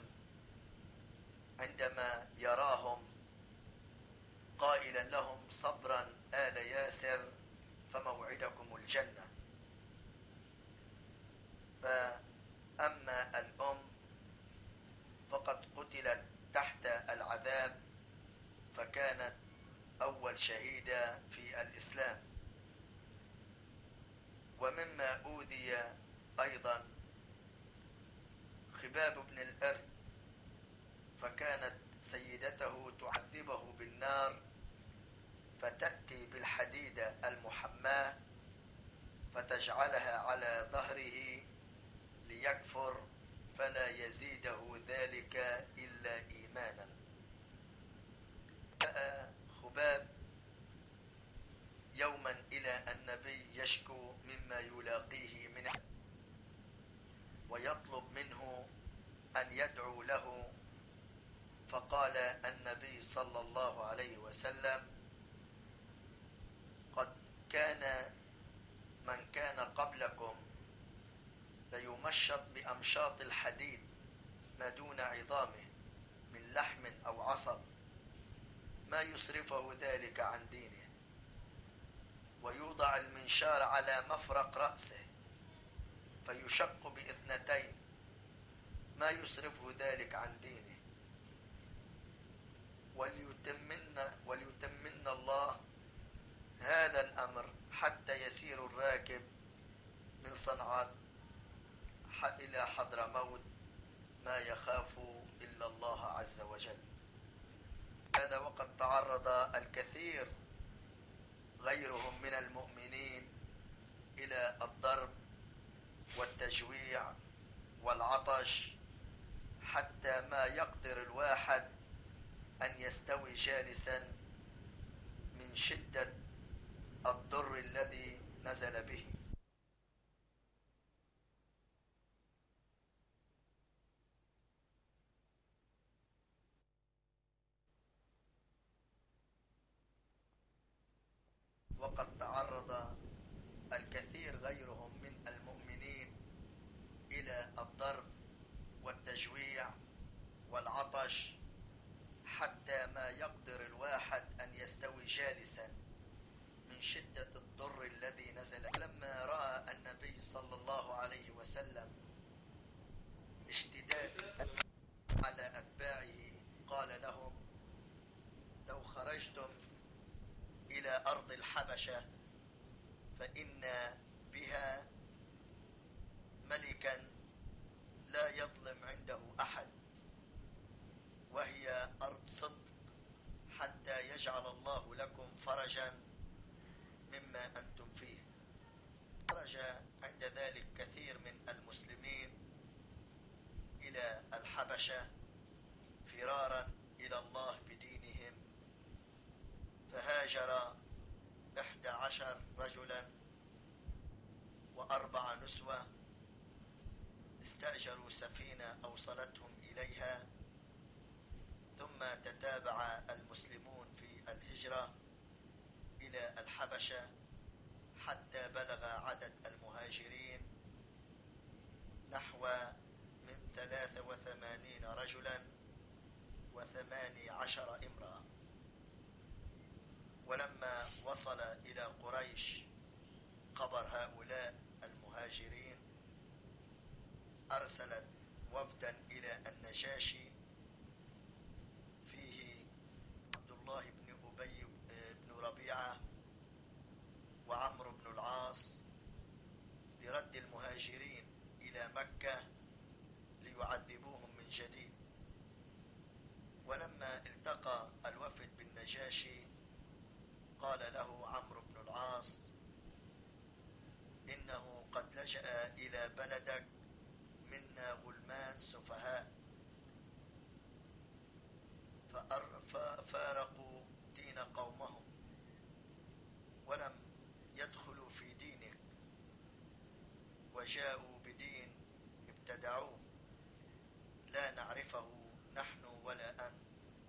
عندما يراهم قائلا لهم: صبرا آل ياسر فموعدكم الجنة. فأما الأم فقد قتلت تحت العذاب، فكانت أول شهيدة في الإسلام. ومما أوذي أيضا خباب بن الأرد، فكانت سيدته تعذبه بالنار فتأتي بالحديدة المحماة فتجعلها على ظهره ليكفر، فلا يزيده ذلك إلا إيمانا. جاء خباب يوما إلى النبي يشكو مما يلاقيه من ويطلب منه أن يدعو له، فقال النبي صلى الله عليه وسلم: قد كان من كان قبلكم ليمشط بأمشاط الحديد ما دون عظامه من لحم أو عصب، ما يصرفه ذلك عن دينه، ويوضع المنشار على مفرق رأسه فيشق باثنتين، ما يصرفه ذلك عن دينه، وليتمن, وليتمن الله هذا الأمر حتى يسير الراكب من صنعاء إلى حضرموت ما يخاف إلا الله عز وجل. هذا وقد تعرض الكثير غيرهم من المؤمنين إلى الضرب والتجويع والعطش حتى ما يقدر الواحد أن يستوي جالسا من شدة الضر الذي نزل به. وقد تعرض الكثير غيرهم من المؤمنين إلى الضرب والتجويع والعطش حتى ما يقدر الواحد أن يستوي جالسا من شدة الضر الذي نزل. لما رأى النبي صلى الله عليه وسلم اشتداد على أتباعه قال لهم: لو خرجتم إلى أرض الحبشة فإن بها ملكا لا يظلم عنده أحد، وهي أرض صدق، حتى يجعل الله لكم فرجا مما أنتم فيه. خرج عند ذلك كثير من المسلمين إلى الحبشة فرارا إلى الله بدينهم، فهاجر إحدى عشر رجلا وأربع نسوة، استأجروا سفينة أوصلتهم إليها، ثم تتابع المسلمون في الهجرة إلى الحبشة حتى بلغ عدد المهاجرين نحو من ثلاثة وثمانين رجلا وثماني عشر امرأة. ولما وصل إلى قريش خبر هؤلاء المهاجرين، أرسلت وفدا إلى النجاشي فيه عبد الله بن أبي بن ربيعة وعمرو بن العاص لرد المهاجرين إلى مكة ليعذبوهم من جديد. ولما التقى الوفد بالنجاشي قال له عمرو بن العاص: إنه قد لجأ إلى بلدك منا غلمان سفهاء ففارقوا دين قومهم ولم يدخلوا في دينك، وجاءوا بدين ابتدعوه لا نعرفه نحن ولا أنت،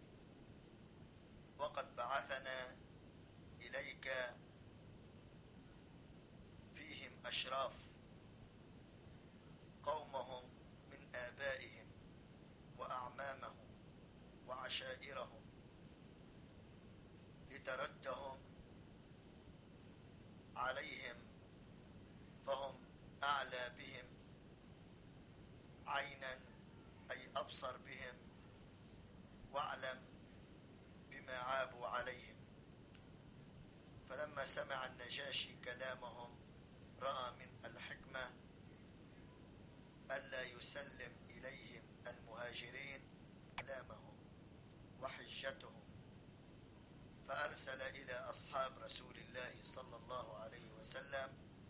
وقد بعثنا إليك فيهم أشراف قومهم من آبائهم وأعمامهم وعشائرهم، لتردهم عليهم، فهم أعلى بهم عينا أي أبصر بهم، واعلم بما عابوا عليهم. فلما سمع النجاشي كلامهم رأى من الحكمة ألا يسلم إليهم المهاجرين كلامهم وحجتهم، فأرسل إلى أصحاب رسول الله صلى الله عليه وسلم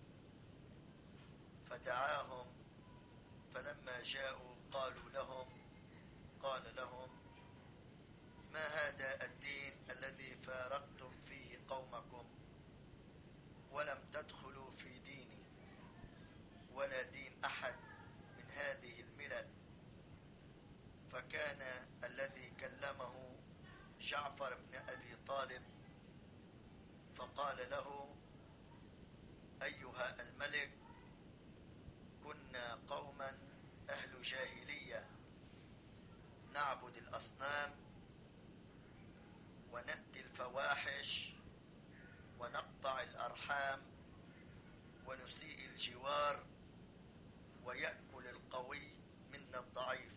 فدعاهم، فلما جاءوا قالوا لهم قال لهم: ما هذا الدين الذي فارقتم فيه قومكم دين أحد من هذه الملل. فكان الذي كلمه جعفر بن أبي طالب فقال له: أيها الملك، كنا قوما أهل جاهلية نعبد الأصنام ونأتي الفواحش ونقطع الأرحام ونسيء الجوار ويأكل القوي منا الضعيف،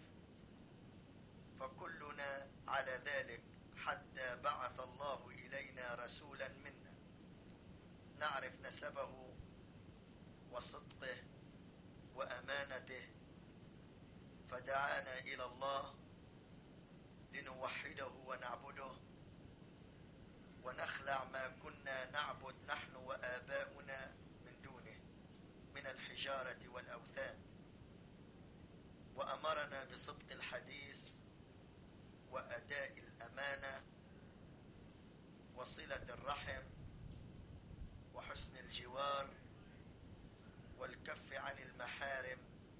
فكلنا على ذلك حتى بعث الله إلينا رسولا منا نعرف نسبه وصدقه وأمانته، فدعانا إلى الله لنوحده ونعبده ونخلع ما كنا نعبد نحن وآباؤنا من دونه من الحجارة والأوثان، وأمرنا بصدق الحديث وأداء الأمانة وصلة الرحم وحسن الجوار والكف عن المحارم،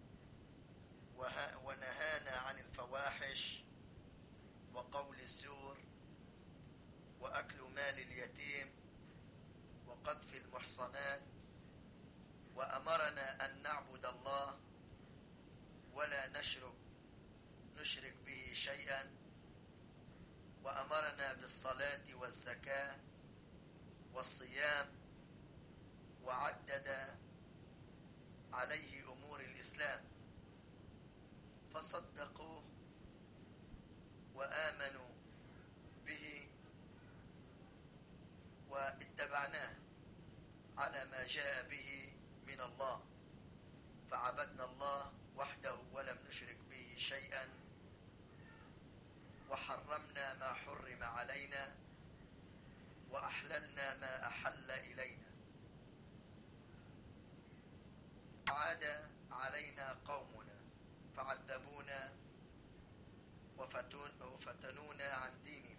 ونهانا عن الفواحش وقول الزور وأكل مال اليتيم وقذف المحصنات، وأمرنا أن نعبد الله ولا نشرك نشرك به شيئا، وأمرنا بالصلاة والزكاة والصيام، وعدد عليه أمور الإسلام، فصدقوه وآمنوا به واتبعناه على ما جاء به من الله، فعبدنا الله وحده ولم نشرك به شيئا، وحرمنا ما حرم علينا وأحللنا ما أحل إلينا. عاد علينا قومنا فعذبونا وفتنونا عن ديننا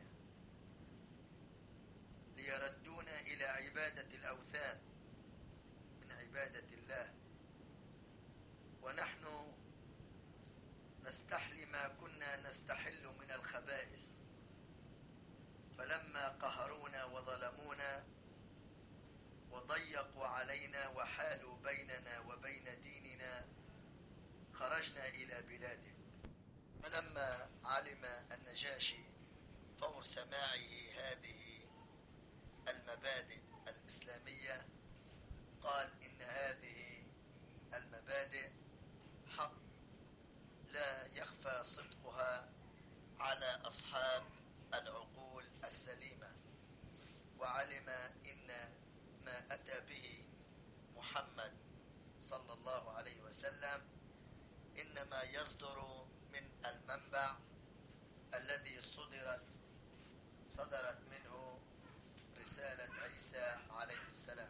ليردونا إلى عبادة الأوثان من عبادة الله، ونحن نستحل ما كنا نستحل من الخبائث، فلما قهرونا وظلمونا وضيقوا علينا وحالوا بيننا وبين ديننا خرجنا إلى بلادهم. فلما علم النجاشي فور سماعه هذه المبادئ الإسلامية قال: إن هذه المبادئ حق لا يخفى صدقها على أصحاب العقول السليمة، وعلم إن ما أتى به محمد صلى الله عليه وسلم إنما يصدر من المنبع الذي صدرت صدرت منه رسالة عيسى عليه السلام.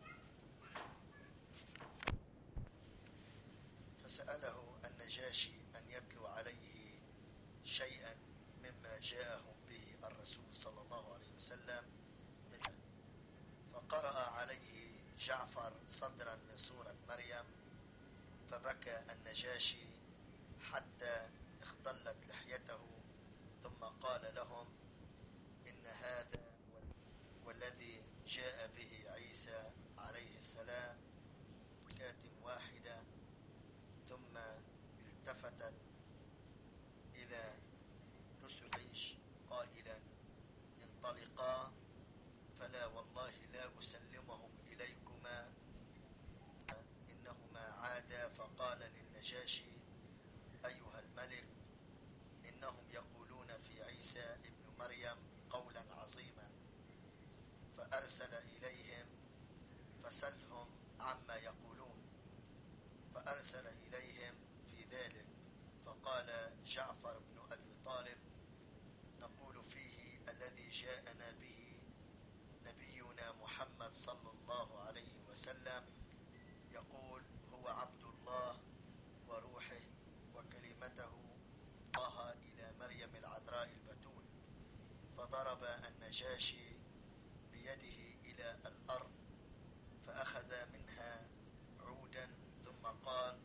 فسأله النجاشي أن يتلو عليه شيئا مما جاءهم به الرسول صلى الله عليه وسلم منه، فقرأ عليه جعفر صدرا من سورة مريم، فبكى النجاشي حتى اختلت لحيته، ثم قال لهم: إن هذا والذي جاء به عيسى عليه السلام كاتم واحدة. ثم التفتت إلى رسل عيش قائلا: انطلقا فلا والله لا أسلمهم إليكما، إنهما عادا. فقال للنجاشي: أيها الملك، إنهم يقولون في عيسى ابن مريم قولا عظيما، فأرسل إليهم فسلهم عما يقولون. فأرسل إليهم في ذلك، فقال جعفر بن أبي طالب: نقول فيه الذي جاءنا به نبينا محمد صلى الله عليه وسلم يقول: هو عبد الله وروحه وكلمته طه إلى مريم العذراء البتول. فضرب النجاشي بيده إلى الأرض فأخذ منها عودا، ثم قال: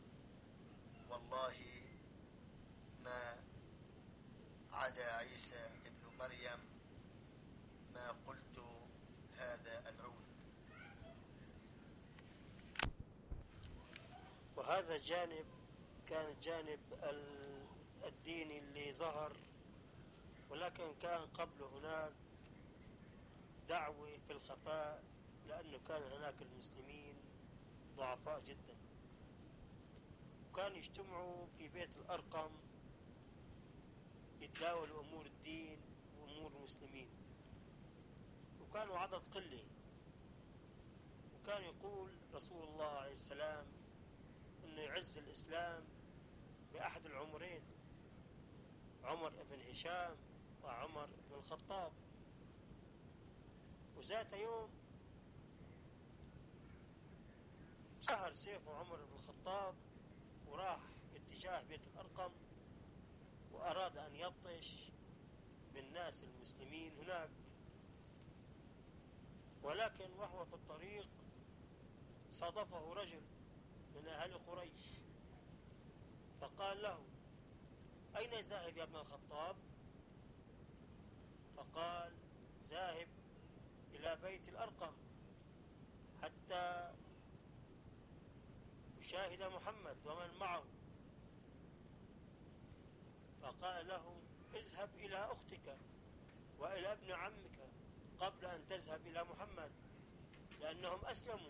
عيسى ابن مريم ما قلت هذا العود. وهذا جانب كان جانب الديني اللي ظهر، ولكن كان قبل هناك دعوة في الخفاء، لأنه كان هناك المسلمين ضعفاء جدا، وكانوا يجتمعوا في بيت الأرقم يتداولوا أمور الدين وأمور المسلمين، وكانوا عدد قلة. وكان يقول رسول الله عليه السلام أنه يعز الإسلام بأحد العمرين، عمر بن هشام وعمر بن الخطاب. وذات يوم سهر سيفه عمر بن الخطاب وراح باتجاه بيت الأرقم، وأراد أن يبطش بالناس المسلمين هناك، ولكن وهو في الطريق صادفه رجل من أهل قريش، فقال له: أين ذاهب يا ابن الخطاب؟ فقال: ذاهب إلى بيت الأرقم حتى يشاهد محمد ومن معه. فقال له: اذهب إلى أختك وإلى ابن عمك قبل أن تذهب إلى محمد، لأنهم أسلموا.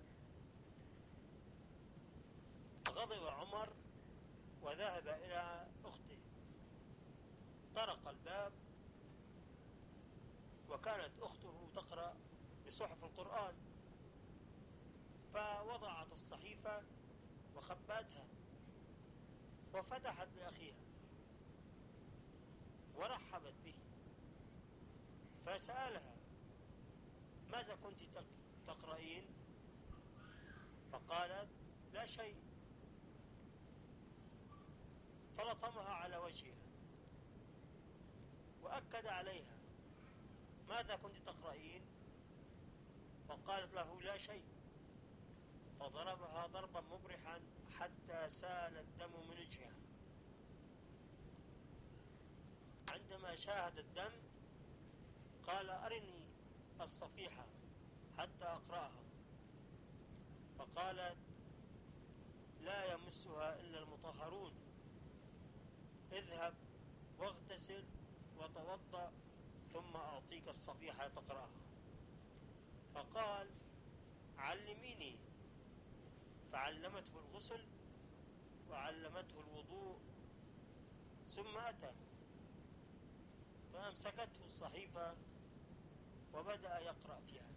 غضب عمر وذهب إلى أخته، طرق الباب، وكانت أخته تقرأ بصحف القرآن، فوضعت الصحيفة وخبأتها وفتحت لأخيها ورحبت به، فسألها: ماذا كنت تقرأين؟ فقالت: لا شيء. فلطمها على وجهها وأكد عليها: ماذا كنت تقرأين؟ فقالت له: لا شيء. فضربها ضربا مبرحا حتى سال الدم من وجهها. عندما شاهد الدم قال: أرني الصفيحة حتى أقرأها. فقالت: لا يمسها إلا المطهرون، اذهب واغتسل وتوضأ ثم أعطيك الصفيحة تقرأها. فقال: علميني. فعلمته الغسل وعلمته الوضوء، ثم أتى فأمسكته الصحيفة وبدأ يقرأ فيها،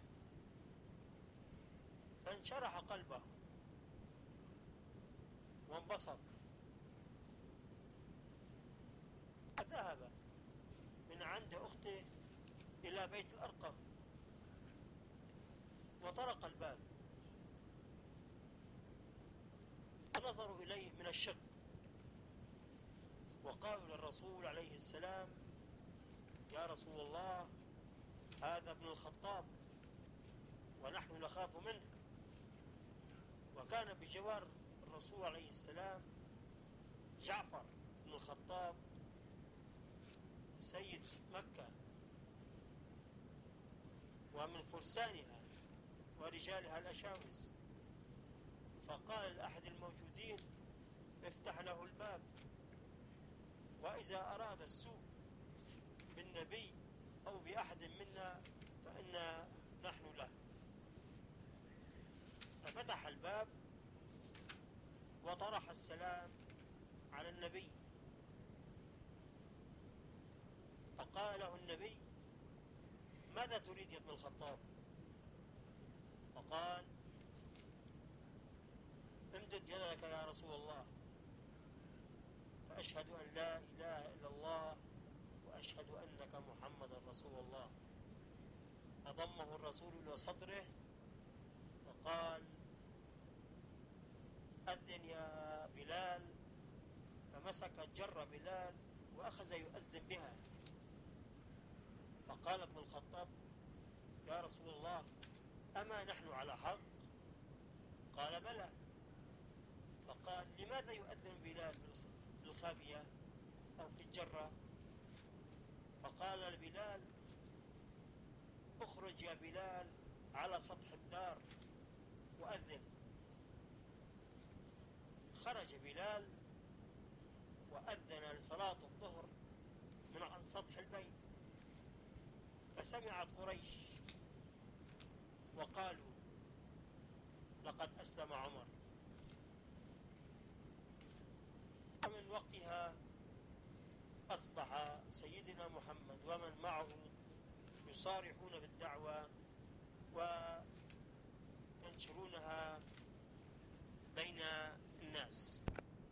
فانشرح قلبه وانبسط، فذهب من عند أخته إلى بيت الأرقم وطرق الباب، فنظروا إليه من الشق، وقالوا للرسول عليه السلام: يا رسول الله، هذا ابن الخطاب ونحن نخاف منه. وكان بجوار الرسول عليه السلام جعفر بن الخطاب سيد مكة ومن فرسانها ورجالها الأشاوز، فقال لأحد الموجودين: افتح له الباب، وإذا أراد السوء بالنبي أو بأحد منا فإنا نحن له. ففتح الباب وطرح السلام على النبي، فقال له النبي: ماذا تريد يا ابن الخطاب؟ فقال: امدد يدك يا رسول الله، فأشهد أن لا إله إلا الله وأشهد أنك محمد رسول الله. فضمه الرسول إلى صدره وقال: أذن يا بلال. فمسك جر بلال وأخذ يؤذن بها. فقال ابن الخطاب: يا رسول الله، أما نحن على حق؟ قال: بلى. فقال: لماذا يؤذن بلال بالخابية أو في الجرة؟ فقال لبلال: اخرج يا بلال على سطح الدار وأذن. خرج بلال وأذن لصلاة الظهر من عن سطح البيت، فسمعت قريش وقالوا: لقد أسلم عمر. ومن وقتها أصبح سيدنا محمد ومن معه يصارحون بالدعوة وينشرونها بين الناس.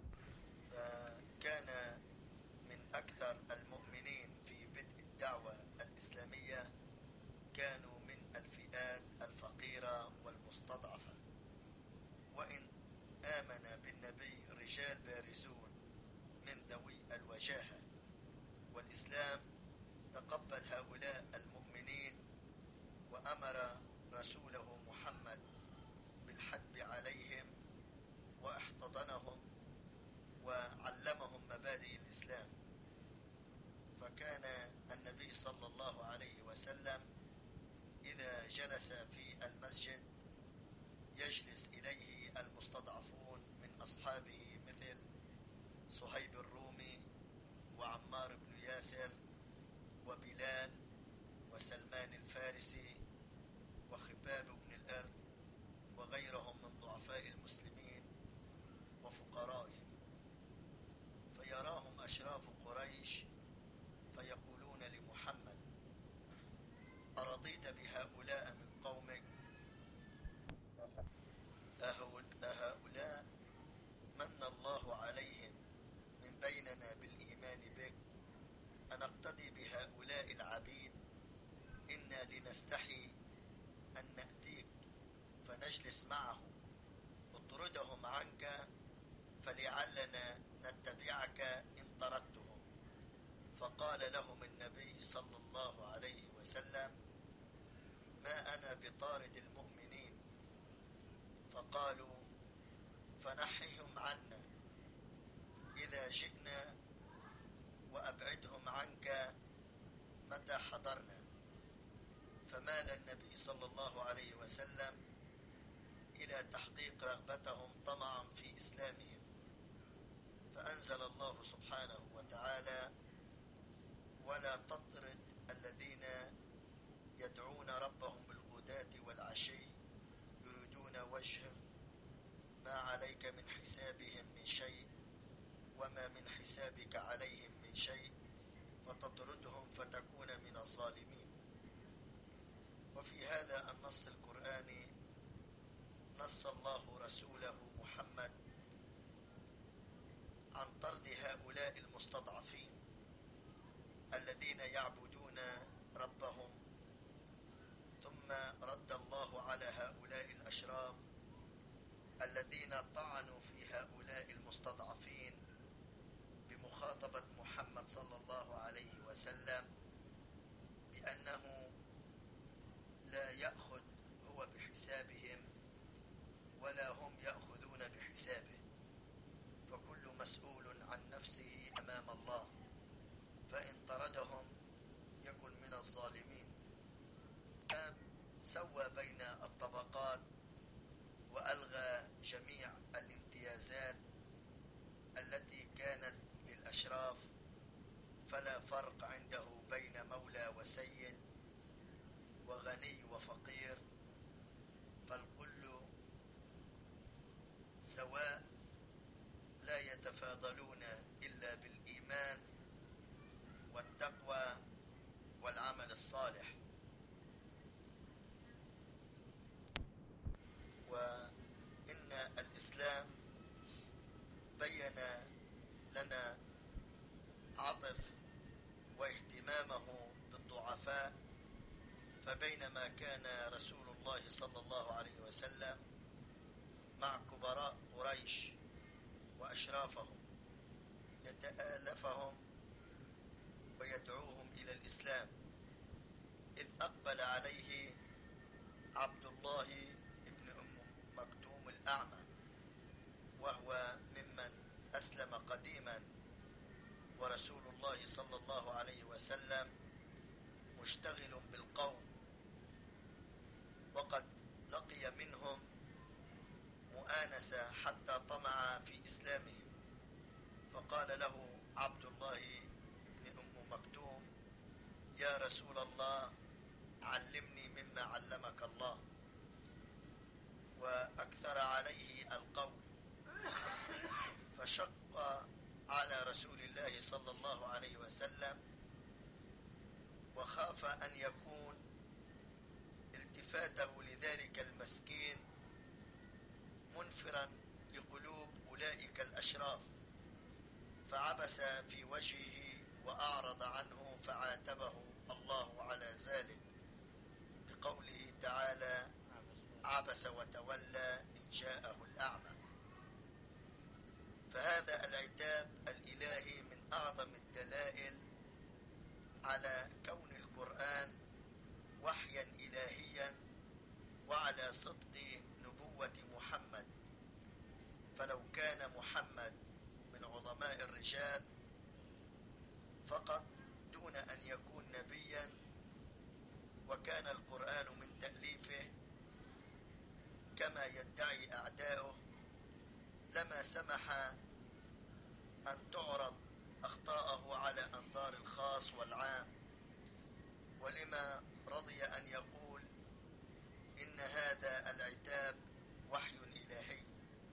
فكان من أكثر المؤمنين في بدء الدعوة الإسلامية كانوا من الفئات الفقيرة والمستضعفة، وإن آمن بالنبي رجال بارزون من ذوي الوجاهة، والإسلام تقبل هؤلاء المؤمنين وأمر رسوله محمد بالحث عليهم واحتضنهم وعلمهم مبادئ الإسلام. فكان النبي صلى الله عليه وسلم إذا جلس في المسجد يجلس إليه المستضعفون من أصحابه مثل صهيب الرومي وعمار بن ياسر وبلال وسلمان الفارسي وخباب بن الأرث وغيرهم من ضعفاء المسلمين وفقرائهم، فيراهم أشراف قريش فيقولون لمحمد: أرضيت بهؤلاء من قومك؟ أهؤلاء من الله عليهم من بيننا بالإيمان بك، أنقتدي بهؤلاء العبيد؟ إنا لنستحي أن نأتيك فنجلس معهم، اطردهم عنك فلعلنا نتبعك إن طردتهم. فقال لهم النبي صلى الله عليه وسلم: ما أنا بطارد المؤمنين. فقالوا: فنحهم عنا إذا جئنا وأبعدهم عنك متى حضرنا. فمال النبي صلى الله عليه وسلم إلى تحقيق رغبتهم طمعا في إسلامهم، فأنزل الله سبحانه وتعالى: ولا تطرد الذين يدعون ربهم بالغداة والعشي يريدون وجهه ما عليك من حسابهم من شيء وما من حسابك عليهم من شيء فتطردهم فتكون من الظالمين. وفي هذا النص القرآني نص الله رسوله محمد عن طرد هؤلاء المستضعفين الذين يعبدون ربهم، ثم رد الله على هؤلاء الأشراف الذين طعنوا في هؤلاء المستضعفين بمخاطبة محمد صلى الله عليه وسلم بأنه لا يأخذ هو بحسابهم ولا هم يأخذون بحسابه، فكل مسؤول عن نفسه أمام الله، فإن طردهم يكن من الظالمين. سوى بين الطبقات وألغى جميع الامتيازات التي كانت للأشراف، فلا فرق عنده بين مولى وسيد وغني وفقير، فالكل سواء لا يتفاضلون إلا بالإيمان والتقوى والعمل الصالح. وإن الإسلام بين لنا عطف واهتمامه بالضعفاء، فبينما كان رسول الله صلى الله عليه وسلم مع كبراء قريش وأشرافهم يتآلفهم ويدعوهم إلى الإسلام، إذ أقبل عليه عبد الله ابن أم مكتوم الأعمى، وهو ممن أسلم قديما، ورسول الله صلى الله عليه وسلم مشتغل بالقوم، وقد لقي منهم مؤانسة حتى طمع في إسلامهم، فقال له عبد الله بن أم مكتوم: يا رسول الله، علمني مما علمك الله. وأكثر عليه القول، فشق على رسول الله صلى الله عليه وسلم، وخاف أن يكون التفاته لذلك المسكين منفرا لقلوب أولئك الأشراف، فعبس في وجهه وأعرض عنه، فعاتبه الله على ذلك بقوله تعالى: عبس وتولى إن جاءه الأعمى. فهذا العتاب الإلهي من أعظم الدلائل على كون القرآن وحيا إلهيا وعلى صدق نبوة محمد. فلو كان محمد من عظماء الرجال فقط دون أن يكون نبيا، وكان القرآن من تأليفه كما يدعي أعداؤه، لما سمح أن تعرض أخطاءه على أنظار الخاص والعام، ولما رضي أن يقول إن هذا العتاب وحي إلهي.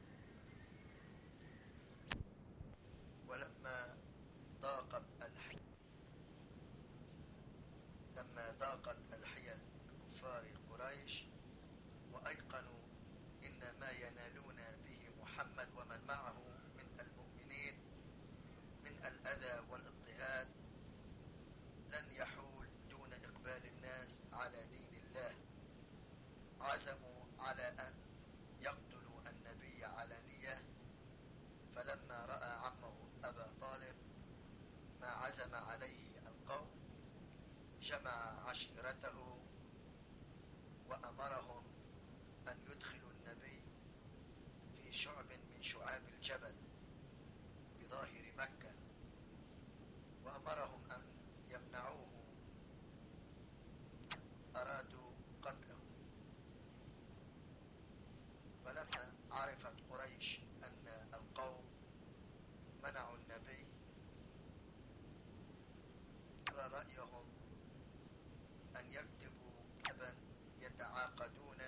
ولما ضاقت الحيل لما ضاقت الحيل بكفار قريش وأيقنوا إن ما ينالون به محمد ومن معه من المؤمنين من الأذى والاضطهاد لن يحول دون إقبال الناس على دين الله، عزموا على أن يقتلوا النبي علانية. فلما رأى عمه أبا طالب ما عزم عليه القوم، جمع عشيرته وأمرهم أن يدخلوا النبي في شعب من شعاب الجبل بظاهر مكة، وأمرهم أن يمنعوه، أرادوا قتله. فلما عرفت قريش أن القوم منعوا النبي، قرر رأيهم أن يكتبوا كتابا يتعاقدون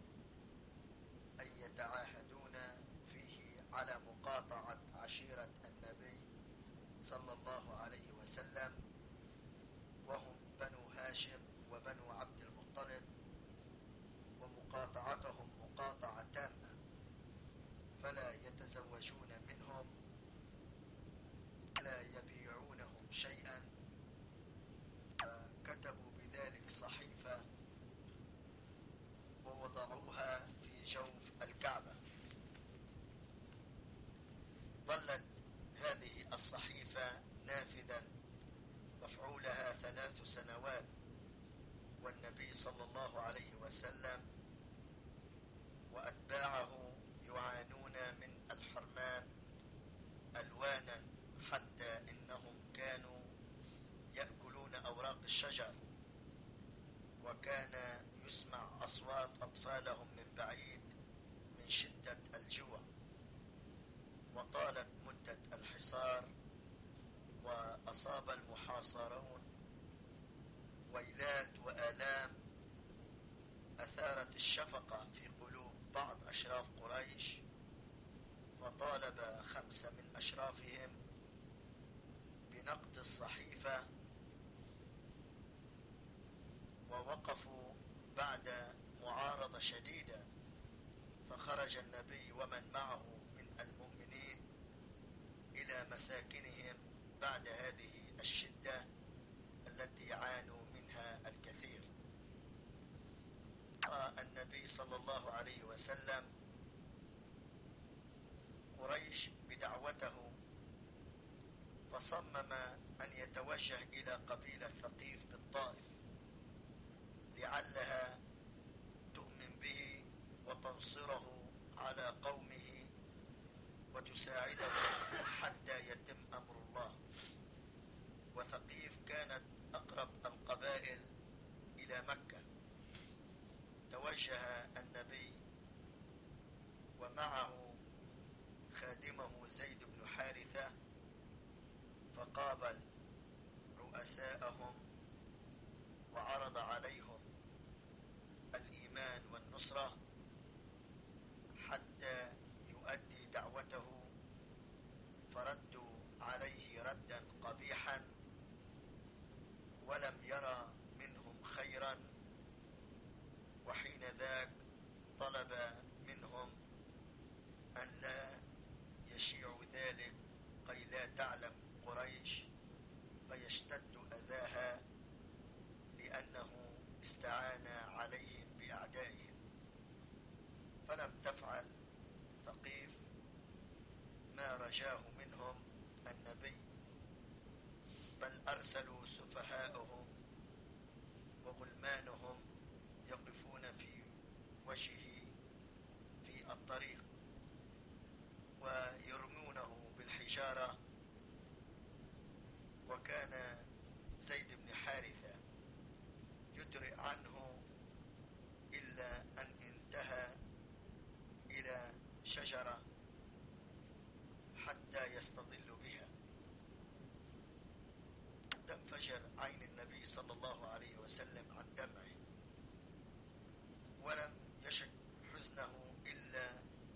أي يتعاهدون فيه على مقاطعة عشيرة النبي صلى الله عليه وسلم، وهم بنو هاشم وبنو عبد المطلب، ومقاطعتهم مقاطعة تامة، فلا يتزوجون منهم ولا يبيعونهم شيئا. كتبوا بذلك صحيفة ووضعوها في جوف الكعبة. ظلت هذه الصحيفة نافذا مفعولها ثلاث سنوات، والنبي صلى الله عليه وسلم وأتباعه يعانون من الحرمان ألوانا، حتى إنهم كانوا يأكلون أوراق الشجر، وكان يسمع أصوات أطفالهم من بعيد من شدة الجوع. وطالت مدة الحصار، وأصاب المحاصرون ويلات وآلام أثارت الشفقة في قلوب بعض أشراف قريش، فطالب خمسة من أشرافهم بنقد الصحيفة، ووقفوا بعد معارضة شديدة. فخرج النبي ومن معه من المؤمنين إلى مساكنهم بعد هذه الشدة التي عانوا منها الكثير. رأى النبي صلى الله عليه وسلم قريش بدعوته، فصمم أن يتوجه إلى قبيلة ثقيف بالطائف لعلها تؤمن به وتنصره على قومه وتساعده حتى يتم أمر الله. وثقيف كانت أقرب القبائل إلى مكة توجه النبي ومعه خادمه زيد بن حارثة، فقابل رؤساءهم وعرض عليهم الإيمان والنصرة حتى يؤدي دعوته، فردوا عليه ردا قبيحا ولم يرى منهم خيرا، وحين ذاك طلب منهم أن لا يشيعوا ذلك كي لا تعلم قريش فيشتد أذاها، لأنه استعان عليهم بأعدائهم. فلم تفعل ثقيف ما رجاه منهم النبي، بل أرسلوا سفهاءهم وغلمانهم يقفون في وجهه في الطريق ويرمونه بالحجارة. وكان زيد بن حارثة يدرئ عنه إلا أن انتهى إلى شجرة حتى يستظل بها، تنفجر عين النبي صلى الله عليه وسلم عن دمعه، ولم يشك حزنه إلا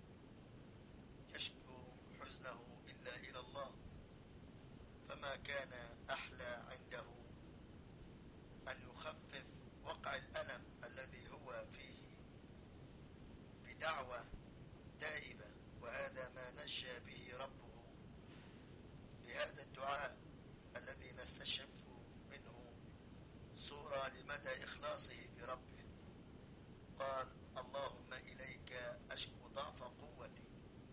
يشكو حزنه إلا إلى الله. فما كان أحلى عنده أن يخفف وقع الألم الذي هو فيه بدعوة تائبة، وهذا ما نجى به ربه بهذا الدعاء الذي نستشف منه صورة لمدى إخلاصه بربه. قال: اللهم إليك أشكو ضعف قوتي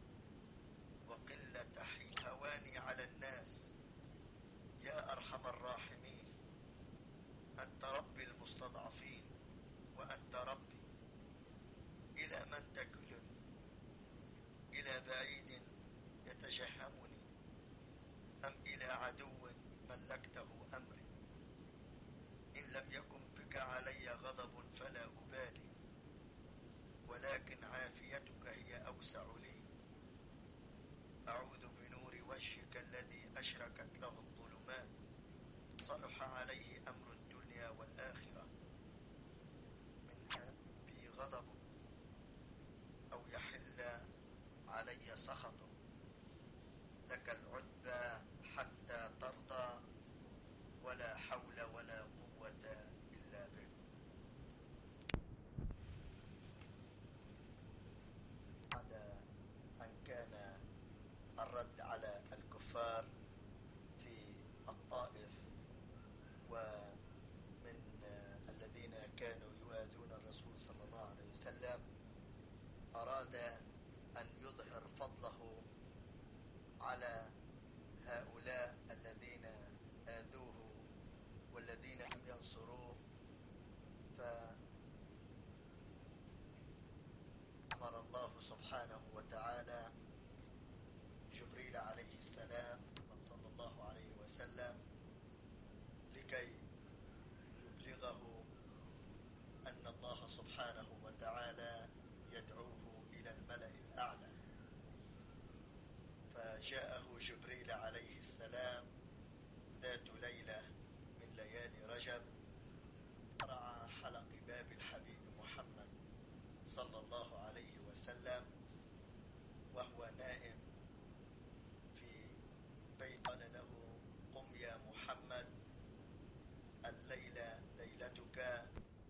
وقلة هواني على الناس، يا أرحم الراحمين، أنت ربي المستضعفين وأنت ربي، إلى من تكلني؟ إلى بعيد يتجهمني أم إلى عدو ملكته أمري؟ إن لم يكن بك علي غضب فلا أبالي، ولكن عافيتك هي أوسع لي. أعوذ بنور وجهك الذي أشركت له الظلمات، صلح عليه أمر الدنيا والآخرة، منها بي غضب أو يحل علي سخط، لك العتبى حتى ترضى، ولا حول ولا قوة إلا بك. بعد أن كان الرد على الكفار في الطائف ومن الذين كانوا يؤذون الرسول صلى الله عليه وسلم، أراد أن يظهر فضله على هؤلاء الذين آذوه والذين لم ينصروه، فأمر الله سبحانه وتعالى جبريل عليه السلام صلى الله عليه وسلم لكي يبلغه أن الله سبحانه وتعالى يدعوه إلى الملأ الأعلى. فجاءه جبريل عليه السلام ذات ليلة من ليالي رجب، قرع حلق باب الحبيب محمد صلى الله عليه وسلم وهو نائم في بيت. قال له: قم يا محمد، الليلة ليلتك،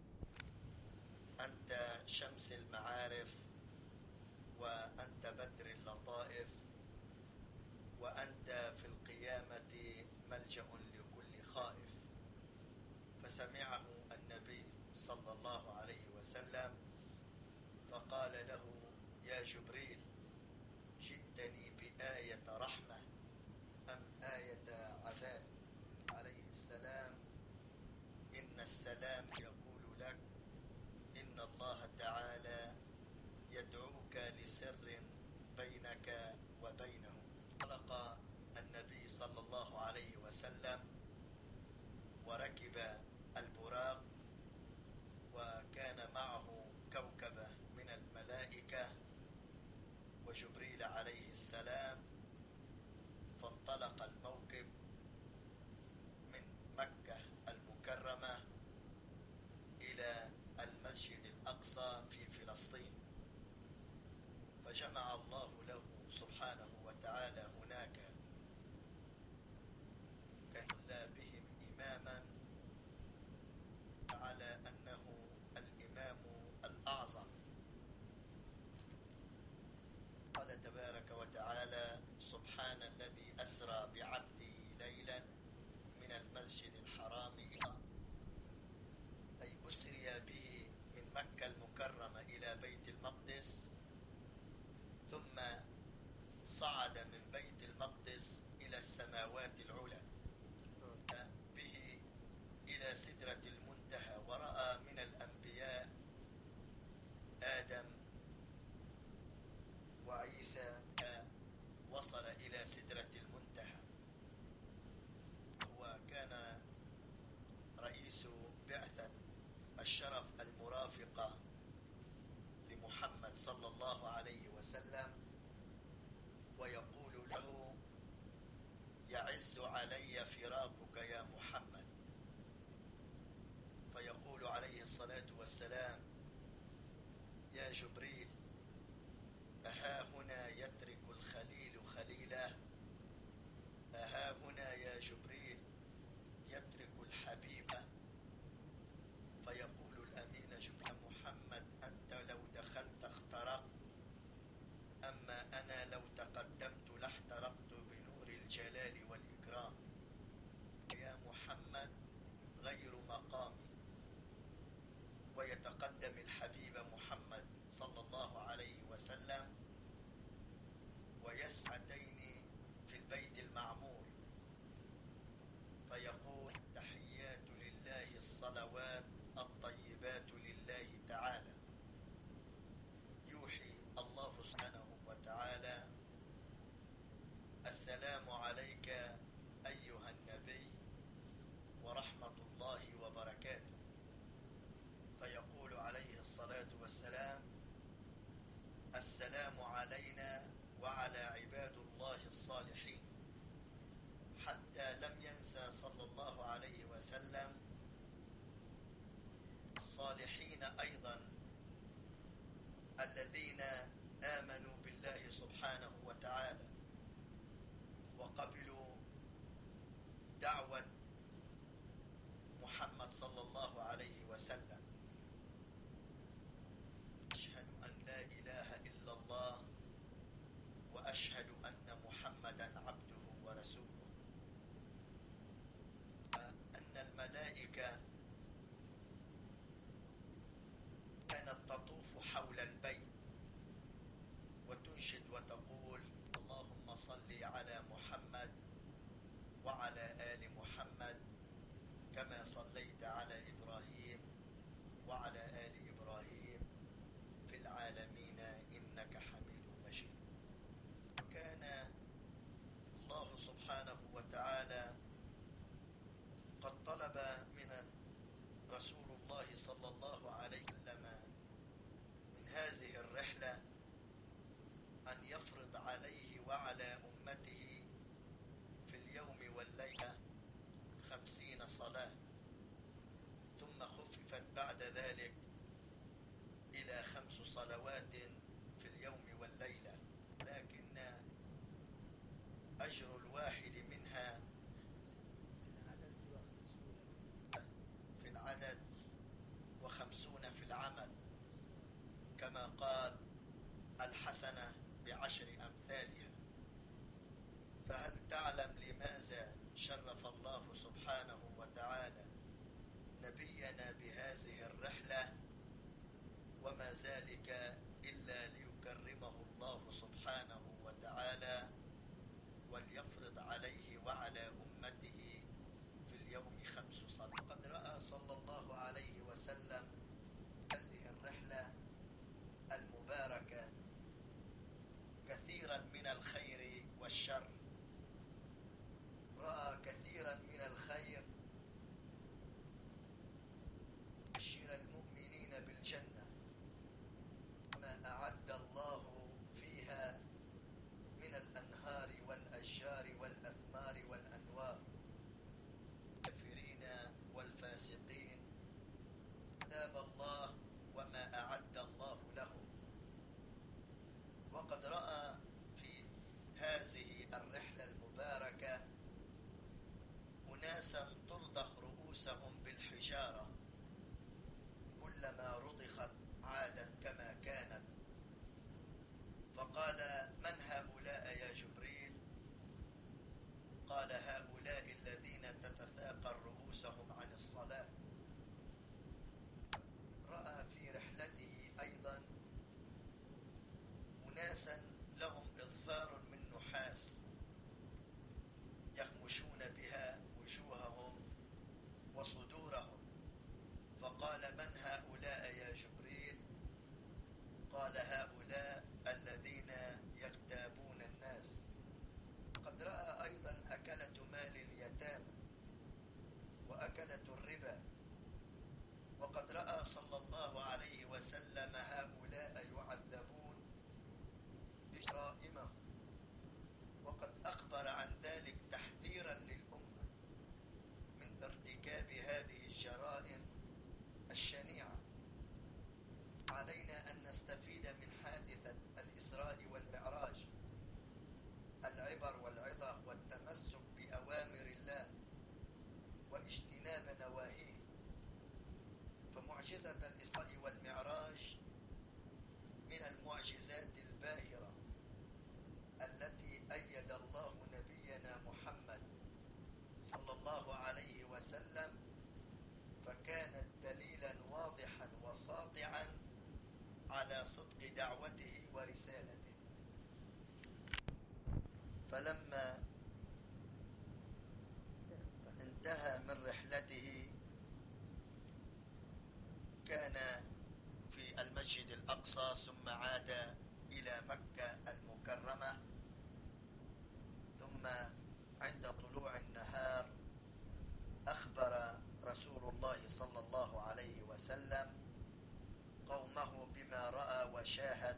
أنت شمس المعارف، وأنت بدر اللطائف، وأنت في القيامة ملجأ لكل خائف. فسمعه النبي صلى الله عليه وسلم فقال له: يا جبريل، جئتني بآية رحمة أم آية عذاب؟ عليه السلام: إن السلام يقول لك إن الله تعالى يدعوك لسر بينك وبينه. انطلق النبي صلى الله عليه وسلم وركب البراق انطلق الموكب من مكة المكرمة إلى المسجد الأقصى في فلسطين، فجمع الله له سبحانه وتعالى هناك كلا بهم إماما على أنه الإمام الأعظم. قال تبارك وتعالى: سبحان الذي أسرى بعبده ليلا من المسجد الحرام إلى، أي أسري به من مكة المكرمة إلى بيت المقدس، ثم صعد من بيت المقدس إلى السماوات العلى به إلى سدرة المنتهى، ورأى من الأنبياء آدم وعيسى، وصل إلى سدرة المنتهى. وكان رئيس بعثة الشرف المرافقة لمحمد صلى الله عليه وسلم، ويقول له: يعز علي فراقك يا محمد. فيقول عليه الصلاة والسلام: يا جبريل، أها هنا يترك الخليل خليله؟ أها هنا يا جبريل يترك الحبيب؟ فيقول الأمين جبريل: محمد، أنت لو دخلت اخترقت، أما أنا لو تقدمت لاحترقت بنور الجلال والإكرام. يا محمد غير مقامي. ويتقدم الحبيب محمد صلى الله عليه وسلم ويسعتين في البيت المعمور، فيقول: التحيات لله، الصلوات الطيبات لله تعالى. يوحي الله سبحانه وتعالى: السلام عليك أيها النبي ورحمة الله وبركاته. فيقول عليه الصلاة والسلام: السلام علينا وعلى عباد الله الصالحين. حتى لم ينسى صلى الله عليه وسلم الصالحين أيضا الذين آمنوا بالله سبحانه وتعالى وقبلوا دعوة محمد صلى الله عليه وسلم. أشهد أن لا إله إلا الله وأشهد أن محمدا عبده ورسوله. أن الملائكة كانت تطوف حول البيت وتنشد وتقول: اللهم صل على محمد وعلى آل محمد كما صليت على إبراهيم وعلى آل إبراهيم في العالمين إنك حميد مجيد. كان الله سبحانه وتعالى قد طلب من رسول الله صلى الله عليه وسلم من هذه الرحلة أن يفرض عليه وعلى أمته في اليوم والليلة خمسين صلاة، ثم خففت بعد ذلك إلى خمس صلوات في اليوم والليلة، لكن أجر الواحد منها في العدد وخمسون في العمل، كما قال: الحسنة بعشر أمثالها. فهل تعلم لماذا شرف الله سبحانه وتعالى نبينا بهذه الرحلة؟ وما ذلك إلا ليكرمه الله سبحانه وتعالى وليفرض عليه وعلى أمته في اليوم خمس صلوات. قد رأى صلى الله عليه وسلم هذه الرحلة المباركة كثيرا من الخير والشر. رأى كثيرا من الخير، بشر المؤمنين بالجنة ما أعد الله فيها من الأنهار والأشجار والأثمار. رؤوسهم بالحجارة كلما رضخت عادت كما كانت. فقال: من هؤلاء يا جبريل؟ قال: هؤلاء الذين تتثاقل رؤوسهم عن الصلاة. رأى في رحلته أيضا أناسا لهم إظفار من نحاس يخمشون بها وجوههم وصدورهم. فقال: من هؤلاء يا جبريل؟ قال: هؤلاء الذين يغتابون الناس. قد رأى أيضا أكلة مال اليتامى وأكلة الربا. وقد رأى صلى الله عليه وسلم هؤلاء يعذبون بجرائمهم، وقد أخبر عن ذلك تحذيرا للأمة من ارتكاب هذه الجرائم الشنيعة. علينا أن نستفيد من حادثة الإسراء والمعراج العبر والعظة والتمسك بأوامر الله واجتناب نواهيه. فمعجزة الإسراء والمعراج من المعجزات الباهرة التي أيد الله نبينا محمد صلى الله عليه وسلم، فكانت دليلا واضحا وساطعا على صدق دعوته ورسالته. فلما انتهى من رحلته كان في المسجد الأقصى، ثم عاد إلى مكة المكرمة. ثم عند طلوع النهار أخبر رسول الله صلى الله عليه وسلم قومه بما رأى وشاهد،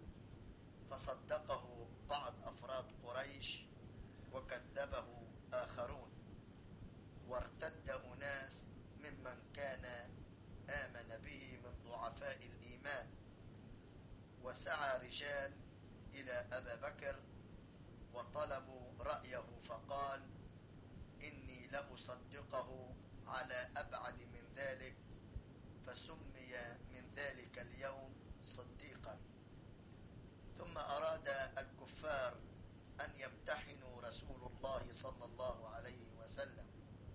فصدقه بعض أفراد قريش وكذبه آخرون، وارتد أناس ممن كان آمن به من ضعفاء الإيمان. وسعى رجال إلى أبا بكر وطلبوا رأيه، فقال: إني لأصدقه على أبعد من ذلك، فسمي من ذلك اليوم صديقا. ثم أراد الكفار أن يمتحنوا رسول الله صلى الله عليه وسلم،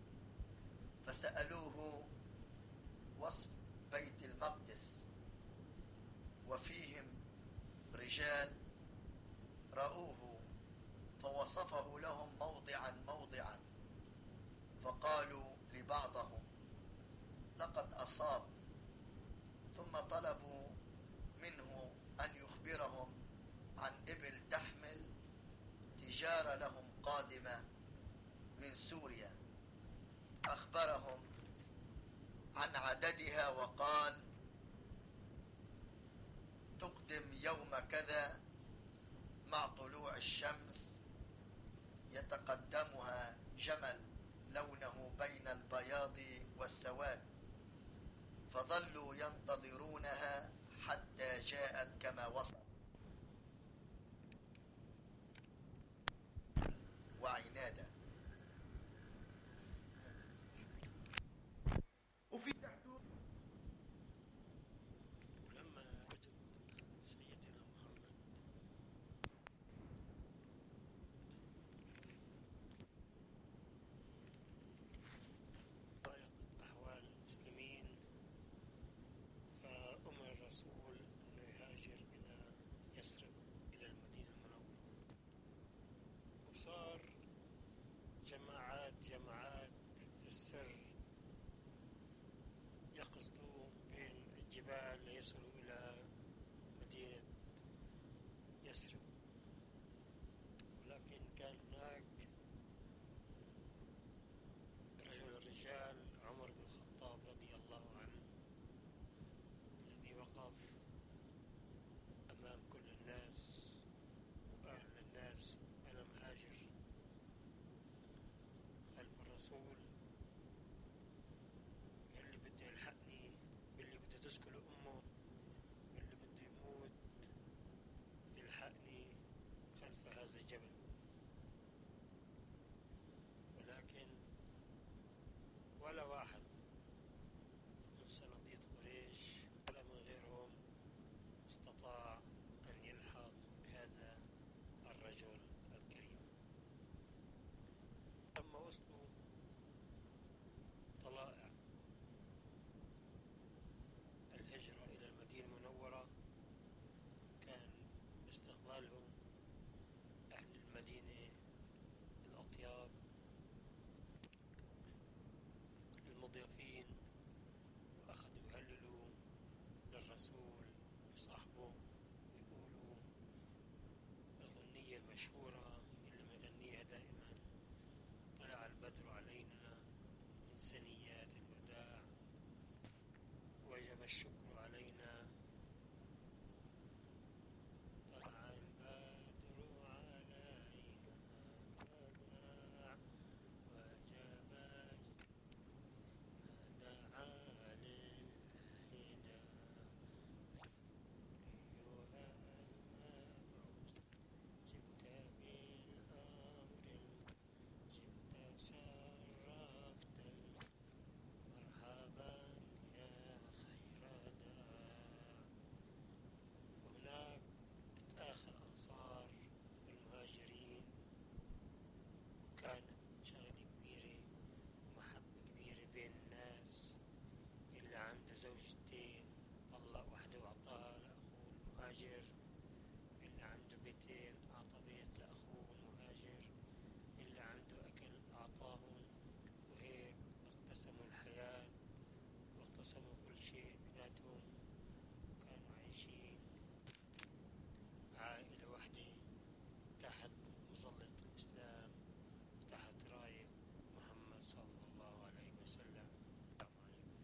فسألوه وصف بيت المقدس، وفيهم رجال رأوه فوصفه لهم موضعا موضعا، فقالوا لبعضهم: لقد أصاب. ثم طلبوا منه أن يخبرهم عن إبل تحمل تجارة لهم قادمة من سوريا. أخبرهم عن عددها وقال: تقدم يوم كذا مع طلوع الشمس، يتقدمها جمل لونه بين البياض والسواد. فظلوا ينتظرونها حتى جاءت كما وصف. وعنادا. وفي تحته ولما وجد سيدنا محمد ضايق أحوال المسلمين، فأمر الرسول أنه يهاجر إلى يثرب، إلى المدينة المنورة. وصار جماعات جماعات في السر يقصدوا بين الجبال ليصلوا إلى مدينة يثرب. ولكن كان هناك رجل الرجال عمر بن الخطاب رضي الله عنه، الذي وقف أمام كل الناس وأهل الناس: أنا مهاجر خلف الرسول، اللي بده يلحقني، اللي بده تسكن أمه، اللي بده يموت يلحقني خلف هذا الجبل. ولكن ولا واحد مضيفين وأخذوا يهللوا للرسول وصاحبه، يقولوا الغنية المشهورة اللي مغنيها دائما: طلع البدر علينا من ثنيات الوداع وجب الشكر علينا. طلع البدر علينا وداع وجب دعا للهدى أيها المبعوث جبت بالأمر جبت شرفت مرحبا يا خير داع. وهناك تآخى الأنصار والمهاجرين، كانت شغلة كبيرة ومحبة كبيرة بين الناس. اللي عنده زوجتين طلق واحدة وأعطاها لأخوه المهاجر، اللي عنده بيتين أعطى بيت لأخوه المهاجر، اللي عنده أكل أعطاهم، وهيك اقتسموا الحياة واقتسموا كل شيء بيناتهم، وكانوا عايشين عائلة واحدة تحت مظلة الإسلام وتحت راية محمد صلى الله عليه وسلم. السلام عليكم.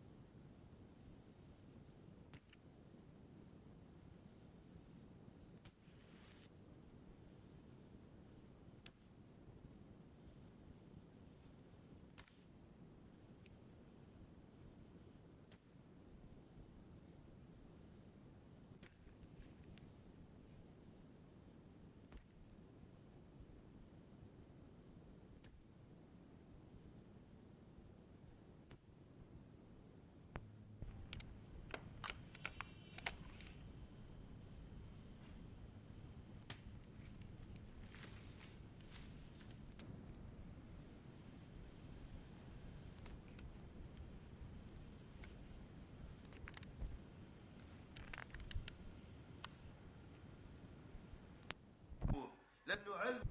لأنه علم.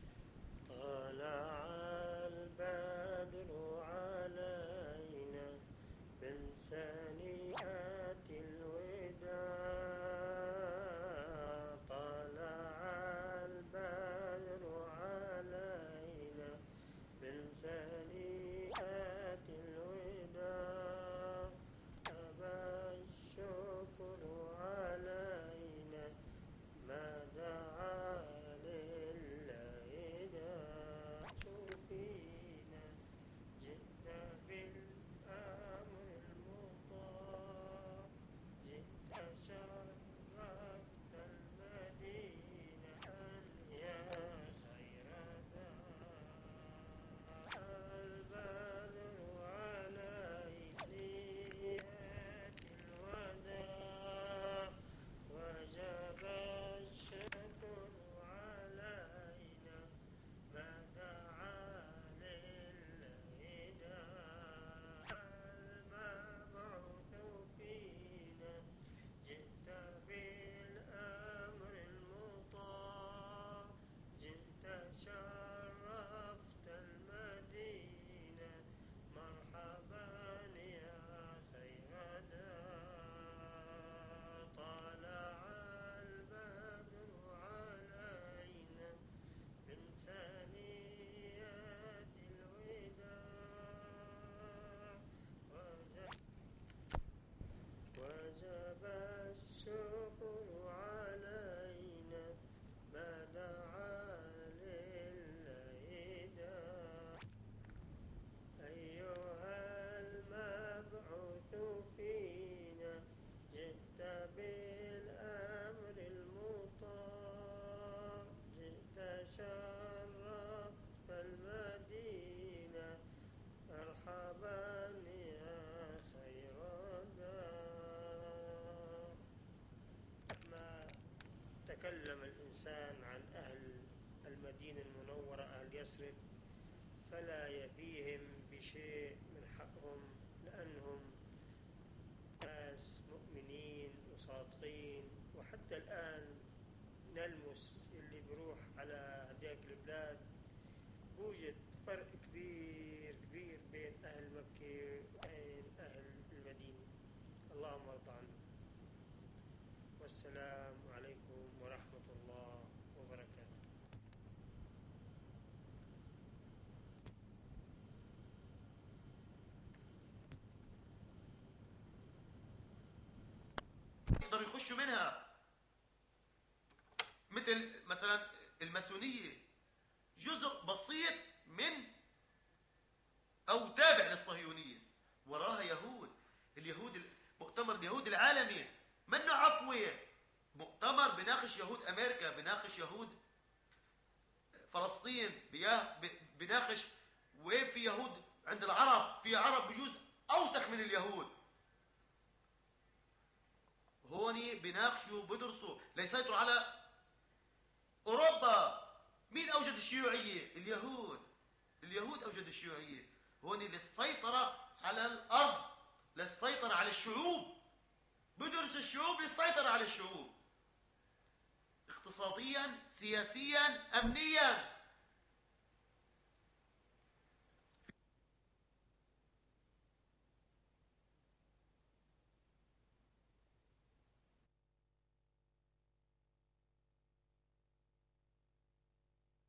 طلع البدر علينا من ثنيات الوداع طلع البدر علينا من ثنيات الوداع أبى الشكر علينا ما دعا للهدى فينا جئت بالأمر المطاع جئت شرفت المدينة يا خير داع البدر علينا الوداع وجب الشكر علينا ما دعا للهدى المبعوث فينا جئت بالأمر المطاع جئت شرفت المدينة مرحبا يا خير داع طلع البدر علينا من ثنيات الوداع وجب الشكر علينا ما دعا للهدى أيها المبعوث فينا جئت بالأمر المطاع جئت شرفت المدينة مرحبا يا خير داع. ما تكلم الإنسان عن أهل المدينة المنورة أهل يثرب فلا يفيهم بشيء من حقهم، لأنهم ناس مؤمنين وصادقين. وحتى الآن نلمس اللي بيروح على هديك البلاد بوجد فرق كبير كبير بين أهل مكة اللهم ارض عنهم. والسلام عليكم ورحمة الله وبركاته. يقدروا يخشوا منها، مثل مثلا الماسونية، جزء بسيط من أو تابع للصهيونية، وراها يهود. اليهود مؤتمر اليهود العالمي منه عفوية، مؤتمر بناقش يهود أمريكا، بناقش يهود فلسطين، بناقش وين في يهود عند العرب، في عرب بجوز أوسخ من اليهود. هوني بناقشوا بدرسوا ليسيطروا على أوروبا. مين أوجد الشيوعية؟ اليهود. اليهود أوجدوا الشيوعية. هوني للسيطرة على الأرض، للسيطرة على الشعوب، بدرس الشعوب للسيطرة على الشعوب، اقتصاديا، سياسيا، أمنيا.